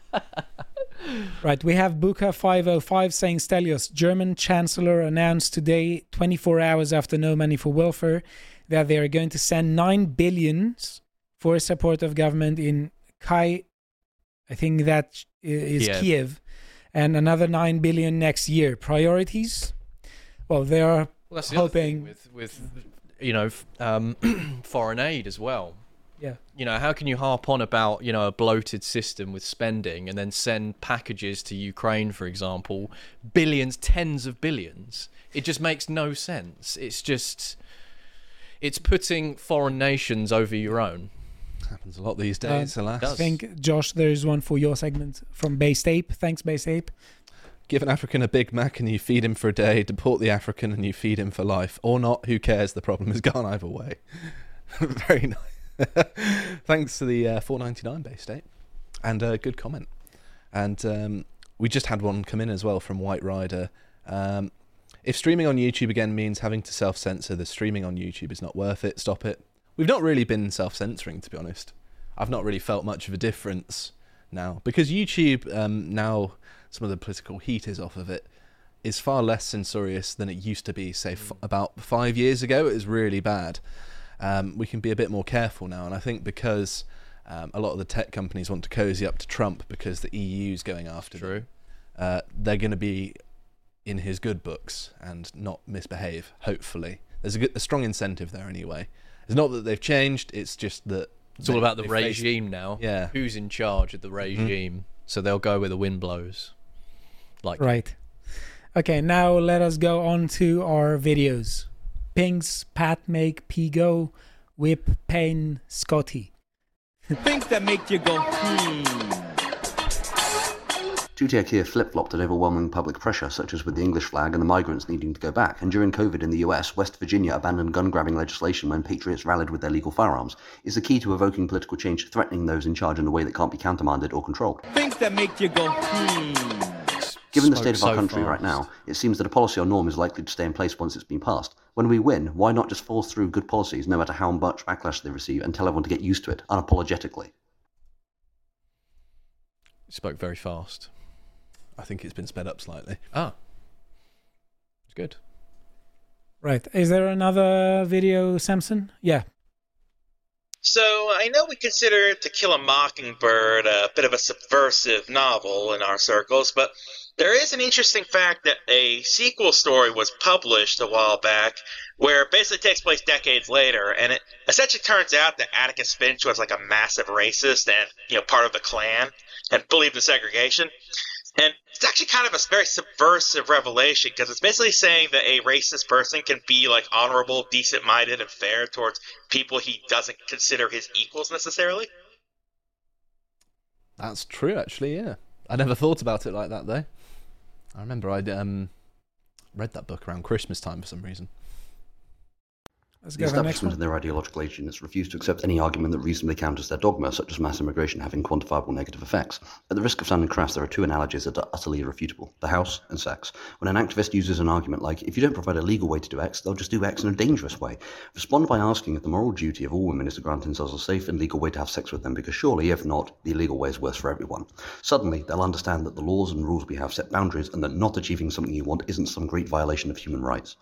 right. We have Buka five oh five saying, Stelios, German Chancellor announced today, twenty-four hours after No Money for Welfare, that they are going to send nine billions for support of government in Kai, I think that is
Kiev.
Kiev, and another nine billion next year. Priorities? Well, they are
Well, that's the other thing
hoping.
with, with you know, f- um, foreign aid as well.
Yeah.
You know, how can you harp on about, you know, a bloated system with spending and then send packages to Ukraine, for example, billions, tens of billions? It just makes no sense. It's just, it's putting foreign nations over your own.
Happens a lot these days, alas.
does.
I think, Josh, there is one for your segment from Based Ape. Thanks, Based Ape.
Give an African a Big Mac and you feed him for a day. Deport the African and you feed him for life. Or not, who cares? The problem is gone either way. Very nice. Thanks to the uh, four ninety-nine Based Ape. And a uh, good comment. And um, we just had one come in as well from White Rider. Um, if streaming on YouTube again means having to self-censor, the streaming on YouTube is not worth it. Stop it. We've not really been self-censoring, to be honest. I've not really felt much of a difference now. Because YouTube, um, now some of the political heat is off of it, is far less censorious than it used to be, say, f- about five years ago. It was really bad. Um, we can be a bit more careful now. And I think because um, a lot of the tech companies want to cozy up to Trump because the E U's going after
True.
them, uh, they're going to be in his good books and not misbehave, hopefully. There's a, good, a strong incentive there anyway. It's not that they've changed, it's just that...
It's all
they-
about the
they face-
regime now.
Yeah.
Who's in charge of the regime? So they'll go where the wind blows. Like
Right. Okay, now let us go on to our videos. Pings, Pat, Make, Pigo, Whip, Pain, Scotty.
Things that make you go, hmm.
Two-tier Kia flip-flopped at overwhelming public pressure, such as with the English flag and the migrants needing to go back, and during COVID in the U S, West Virginia abandoned gun-grabbing legislation when patriots rallied with their legal firearms, is the key to evoking political change, threatening those in charge in a way that can't be countermanded or controlled.
Things that make you go, hmm.
Given the
Spoke
state of our
so
country right
fast.
now, it seems that a policy or norm is likely to stay in place once it's been passed. When we win, why not just force through good policies, no matter how much backlash they receive, and tell everyone to get used to it, unapologetically?
spoke very fast.
I think it's been sped up slightly.
Ah. It's good.
Right. Is there another video, Samson? Yeah.
So I know we consider To Kill a Mockingbird a bit of a subversive novel in our circles, but there is an interesting fact that a sequel story was published a while back where it basically takes place decades later, and it essentially turns out that Atticus Finch was like a massive racist and, you know, part of the Klan and believed in segregation. And it's actually kind of a very subversive revelation because it's basically saying that a racist person can be like honorable, decent-minded, and fair towards people he doesn't consider his equals necessarily.
That's true, actually, yeah. I never thought about it like that, though. I remember I'd um, read that book around Christmas time for some reason.
Let's
The
go to the next
establishment
one.
and their ideological agents refuse to accept any argument that reasonably counters their dogma, such as mass immigration having quantifiable negative effects. At the risk of sounding crass, there are two analogies that are utterly irrefutable: the house and sex. When an activist uses an argument like, if you don't provide a legal way to do X, they'll just do X in a dangerous way, respond by asking if the moral duty of all women is to grant themselves a safe and legal way to have sex with them, because surely, if not, the illegal way is worse for everyone. Suddenly, they'll understand that the laws and rules we have set boundaries, and that not achieving something you want isn't some great violation of human rights.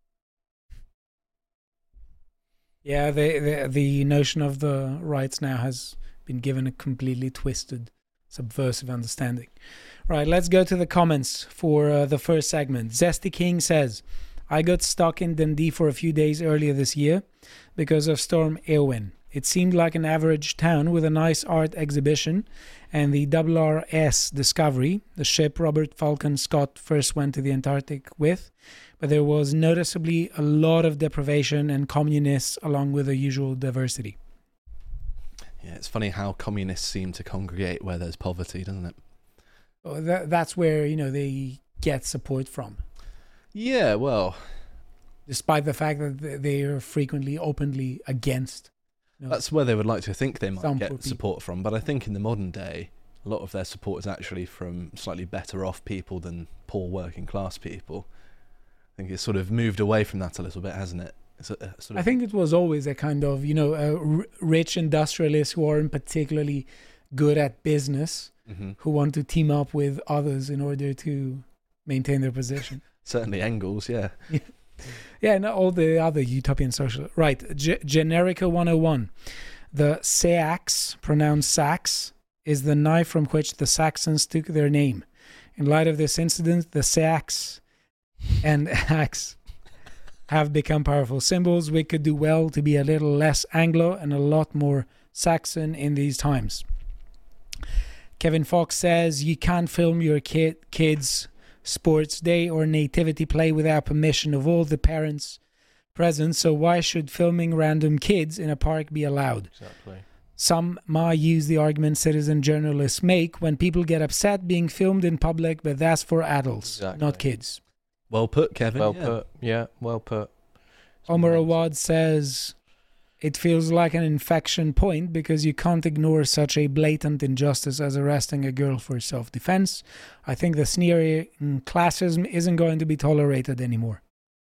Yeah, the, the the notion of the rights now has been given a completely twisted, subversive understanding. Right, let's go to the comments for uh, the first segment. Zesty King says, I got stuck in Dundee for a few days earlier this year because of Storm Eowyn. It seemed like an average town with a nice art exhibition and the R R S Discovery, the ship Robert Falcon Scott first went to the Antarctic with, but there was noticeably a lot of deprivation and communists along with the usual diversity.
Yeah, it's funny how communists seem to congregate where there's poverty, doesn't it?
Well, that, that's where, you know, they get support from.
Yeah, well...
Despite the fact that they are frequently openly against. You know,
that's where they would like to think they might get
people.
support from. But I think in the modern day, a lot of their support is actually from slightly better off people than poor working class people. I think it's sort of moved away from that a little bit, hasn't it? It's a, a sort of...
I think it was always a kind of, you know, uh, r- rich industrialists who aren't particularly good at business,
mm-hmm.
who want to team up with others in order to maintain their position.
Certainly Engels, yeah.
yeah. Yeah, and all the other utopian social. Right, G- Generica one oh one. The Sax, pronounced Sax, is the knife from which the Saxons took their name. In light of this incident, the Sax and axe have become powerful symbols. We could do well to be a little less Anglo and a lot more Saxon in these times. Kevin Fox says, you can't film your kid, kids' sports day or nativity play without permission of all the parents present, so why should filming random kids in a park be allowed?
Exactly.
Some might use the argument citizen journalists make when people get upset being filmed in public, but that's for adults,
exactly.
not kids.
Well put, Kevin.
Well
yeah.
put. Yeah, well put.
Omar Awad says, it feels like an infection point because you can't ignore such a blatant injustice as arresting a girl for self-defense. I think the sneering classism isn't going to be tolerated anymore.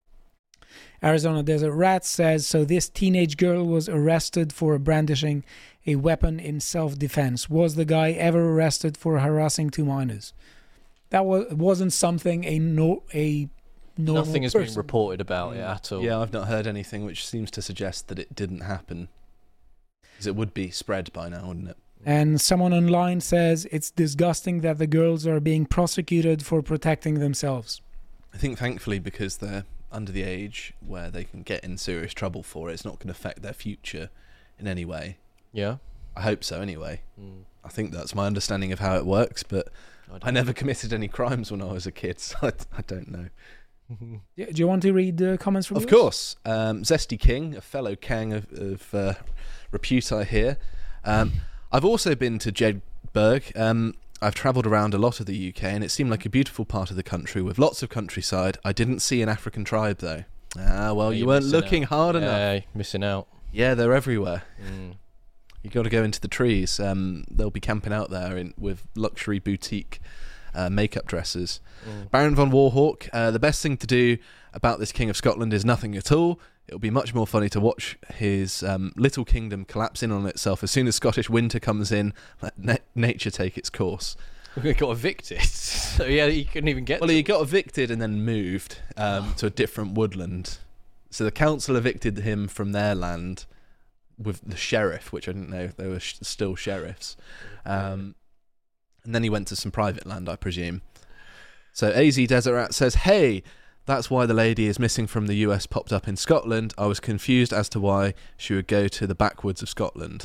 Arizona Desert Rat says, so this teenage girl was arrested for brandishing a weapon in self-defense. Was the guy ever arrested for harassing two minors? That was, wasn't something a no a normal
Nothing has
person.
been reported about it at all.
Yeah, I've not heard anything which seems to suggest that it didn't happen. Because it would be spread by now, wouldn't it?
And someone online says it's disgusting that the girls are being prosecuted for protecting themselves.
I think thankfully because they're under the age where they can get in serious trouble for it, it's not going to affect their future in any way.
Yeah?
I hope so anyway.
Mm.
I think that's my understanding of how it works, but I, I never committed any crimes when I was a kid, so I, I don't know.
Do you want to read the comments from
Of
yours?
course. Um, Zesty King, a fellow Kang of, of uh, repute, I hear. Um, I've also been to Jedburgh. Um, I've travelled around a lot of the U K, and it seemed like a beautiful part of the country with lots of countryside. I didn't see an African tribe, though. Ah, well,
Yeah,
you
you're
weren't
missing
looking
out.
hard
yeah,
enough.
missing out.
Yeah, they're everywhere.
Mm.
You got to go into the trees. Um, they'll be camping out there in, with luxury boutique uh, makeup dresses.
Mm.
Baron von Warhawk, uh, the best thing to do about this King of Scotland is nothing at all. It'll be much more funny to watch his um, little kingdom collapse in on itself as soon as Scottish winter comes in. Let na- nature take its course.
We got evicted. So yeah, he couldn't even get
Well,
to
he got evicted and then moved um, to a different woodland. So the council evicted him from their land with the sheriff, which I didn't know they were sh- still sheriffs. Um, and then he went to some private land, I presume. So A Z Desert Rat says, hey, that's why the lady is missing from the U S popped up in Scotland. I was confused as to why she would go to the backwoods of Scotland.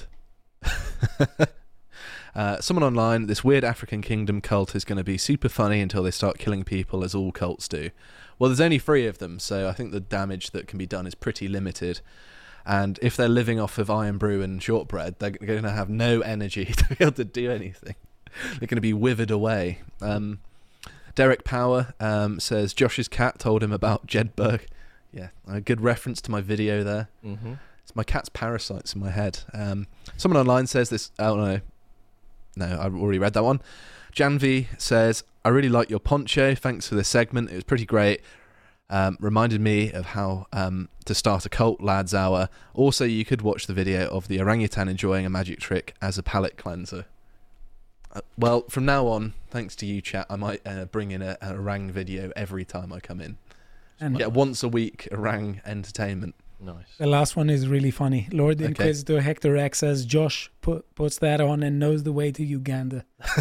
uh, someone online, this weird African kingdom cult is going to be super funny until they start killing people, as all cults do. Well, there's only three of them, so I think the damage that can be done is pretty limited. And if they're living off of iron brew and shortbread, they're going to have no energy to be able to do anything. They're going to be withered away. Um, Derek Power um, says Josh's cat told him about Jedburgh. Yeah, a good reference to my video there.
Mm-hmm.
It's my cat's parasites in my head. Um, someone online says this. Oh no, no, I've already read that one. Janvi says, I really like your poncho. Thanks for this segment. It was pretty great. Um, reminded me of how um, to start a cult, lads hour. Also, you could watch the video of the orangutan enjoying a magic trick as a palate cleanser. Uh, well, from now on, thanks to you, chat, I might uh, bring in a, an orang video every time I come in.
And
Get once a week orang entertainment.
Nice.
The last one is really funny. Lord Inquisitor Hector X says Josh put, puts that on and knows the way to Uganda.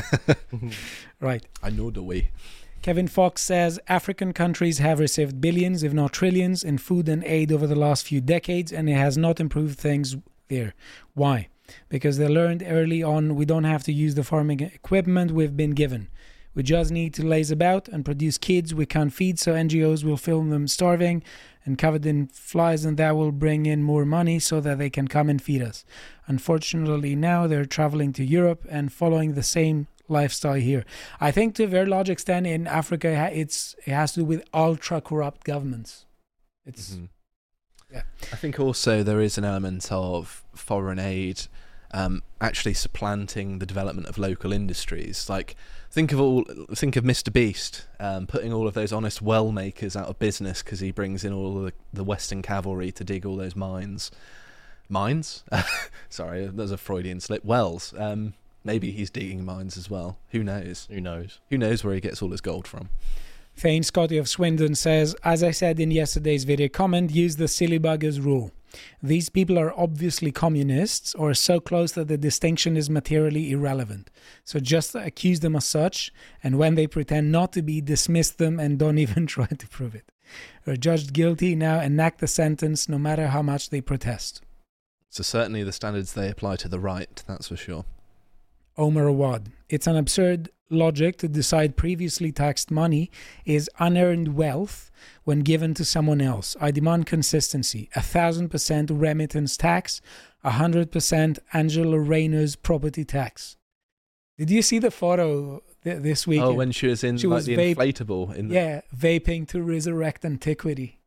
Right.
I know the way.
Kevin Fox says African countries have received billions, if not trillions, in food and aid over the last few decades, and it has not improved things there. Why? Because they learned early on we don't have to use the farming equipment we've been given. We just need to laze about and produce kids we can't feed, so N G Os will film them starving and covered in flies, and that will bring in more money so that they can come and feed us. Unfortunately, now they're traveling to Europe and following the same lifestyle here. I think to a very large extent in Africa, it's it has to do with ultra corrupt governments. It's
Mm-hmm.
yeah.
I think also there is an element of foreign aid um, actually supplanting the development of local industries. Like, think of all, think of Mister Beast um, putting all of those honest well makers out of business because he brings in all of the, the Western cavalry to dig all those mines. Mines? Sorry, there's a Freudian slip. Wells. Um, maybe he's digging mines as well. Who knows?
Who knows?
Who knows where he gets all his gold from?
Thane Scotty of Swindon says, as I said in yesterday's video comment, use the silly buggers rule. These people are obviously communists or so close that the distinction is materially irrelevant. So just accuse them as such, and when they pretend not to be, dismiss them and don't even try to prove it. Are judged guilty, now enact the sentence no matter how much they protest.
So certainly the standards they apply to the right, that's for sure.
Omar Awad. It's an absurd logic to decide previously taxed money is unearned wealth when given to someone else. I demand consistency. A thousand percent remittance tax, a hundred percent Angela Rayner's property tax. Did you see the photo th- this week?
Oh, when she was in
she
like
was
the
vape-
inflatable. In the...
Yeah, vaping to resurrect antiquity.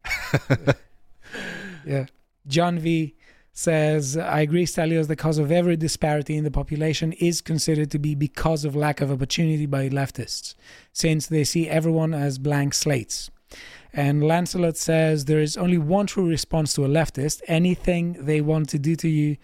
Yeah. John V says, I agree, Stelios, the cause of every disparity in the population is considered to be because of lack of opportunity by leftists, since they see everyone as blank slates. And Lancelot says, there is only one true response to a leftist. Anything they want to do to you,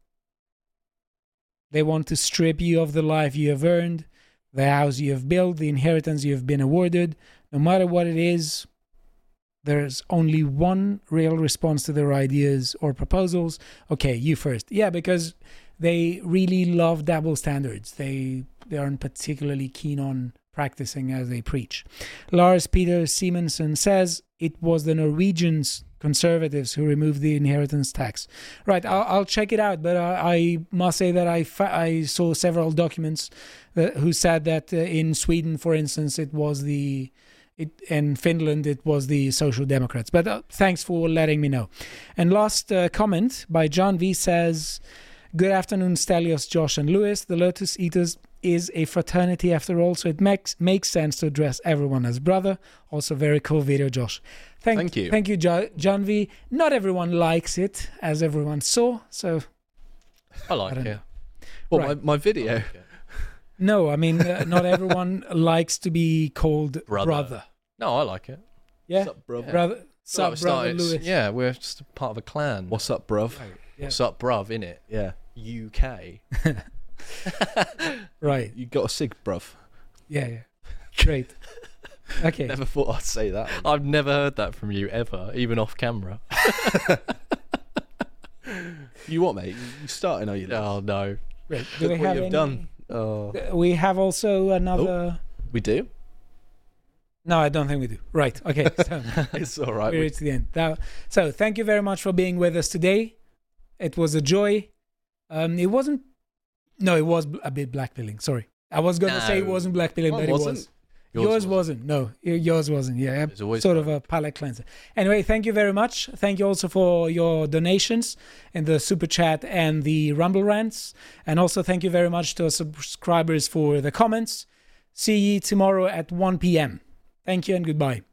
they want to strip you of the life you have earned, the house you have built, the inheritance you have been awarded. No matter what it is, there's only one real response to their ideas or proposals. Okay, you first. Yeah, because they really love double standards. They they aren't particularly keen on practicing as they preach. Lars Peter Simonsen says it was the Norwegians conservatives who removed the inheritance tax. Right, I'll, I'll check it out, but I, I must say that I, fa- I saw several documents that, who said that uh, in Sweden, for instance, it was the... It, in Finland, it was the Social Democrats. But uh, thanks for letting me know. And last uh, comment by John V says, good afternoon, Stelios, Josh, and Lewis. The Lotus Eaters is a fraternity after all, so it makes makes sense to address everyone as brother. Also, very cool video, Josh. Thank,
Thank you.
Thank you, jo- John V. Not everyone likes it, as everyone saw, so...
I like
I don't
it.
know.
Well,
Right.
my, my video.
I like it.
No, I mean, uh, not everyone likes to be called brother.
Brother. No, I like it.
Yeah?
What's up, bruv?
Brother.
Like
Sup,
we
brother
started-
Lewis.
Yeah, we're just a part of a clan.
What's up, bruv?
Yeah.
What's up, bruv, innit?
Yeah.
U K.
Right.
You got a sig, bruv.
Yeah, yeah. Great. Okay.
Never thought I'd say that.
I've never heard that from you ever, even off camera.
You what, mate? You starting, are you?
Oh, no.
Great. Do
Look
we
what
have
you've
any-
done. Oh.
We have also another...
We do?
No, I don't think we do. Right. Okay. So
It's all right.
we're
We-
reached the end. Now, so thank you very much for being with us today. It was a joy. Um, it wasn't... No, it was a bit blackpilling. Sorry. I was going to say it
No.
wasn't blackpilling,
Mine
but
wasn't.
it was.
Yours
Yours,
wasn't.
wasn't. No, y- yours wasn't. Yeah,
It's always
sort of a palate cleanser. Anyway, thank you very much. Thank you also for your donations in the super chat and the Rumble rants, and also thank you very much to our subscribers for the comments. See you tomorrow at one p.m. Thank you and goodbye.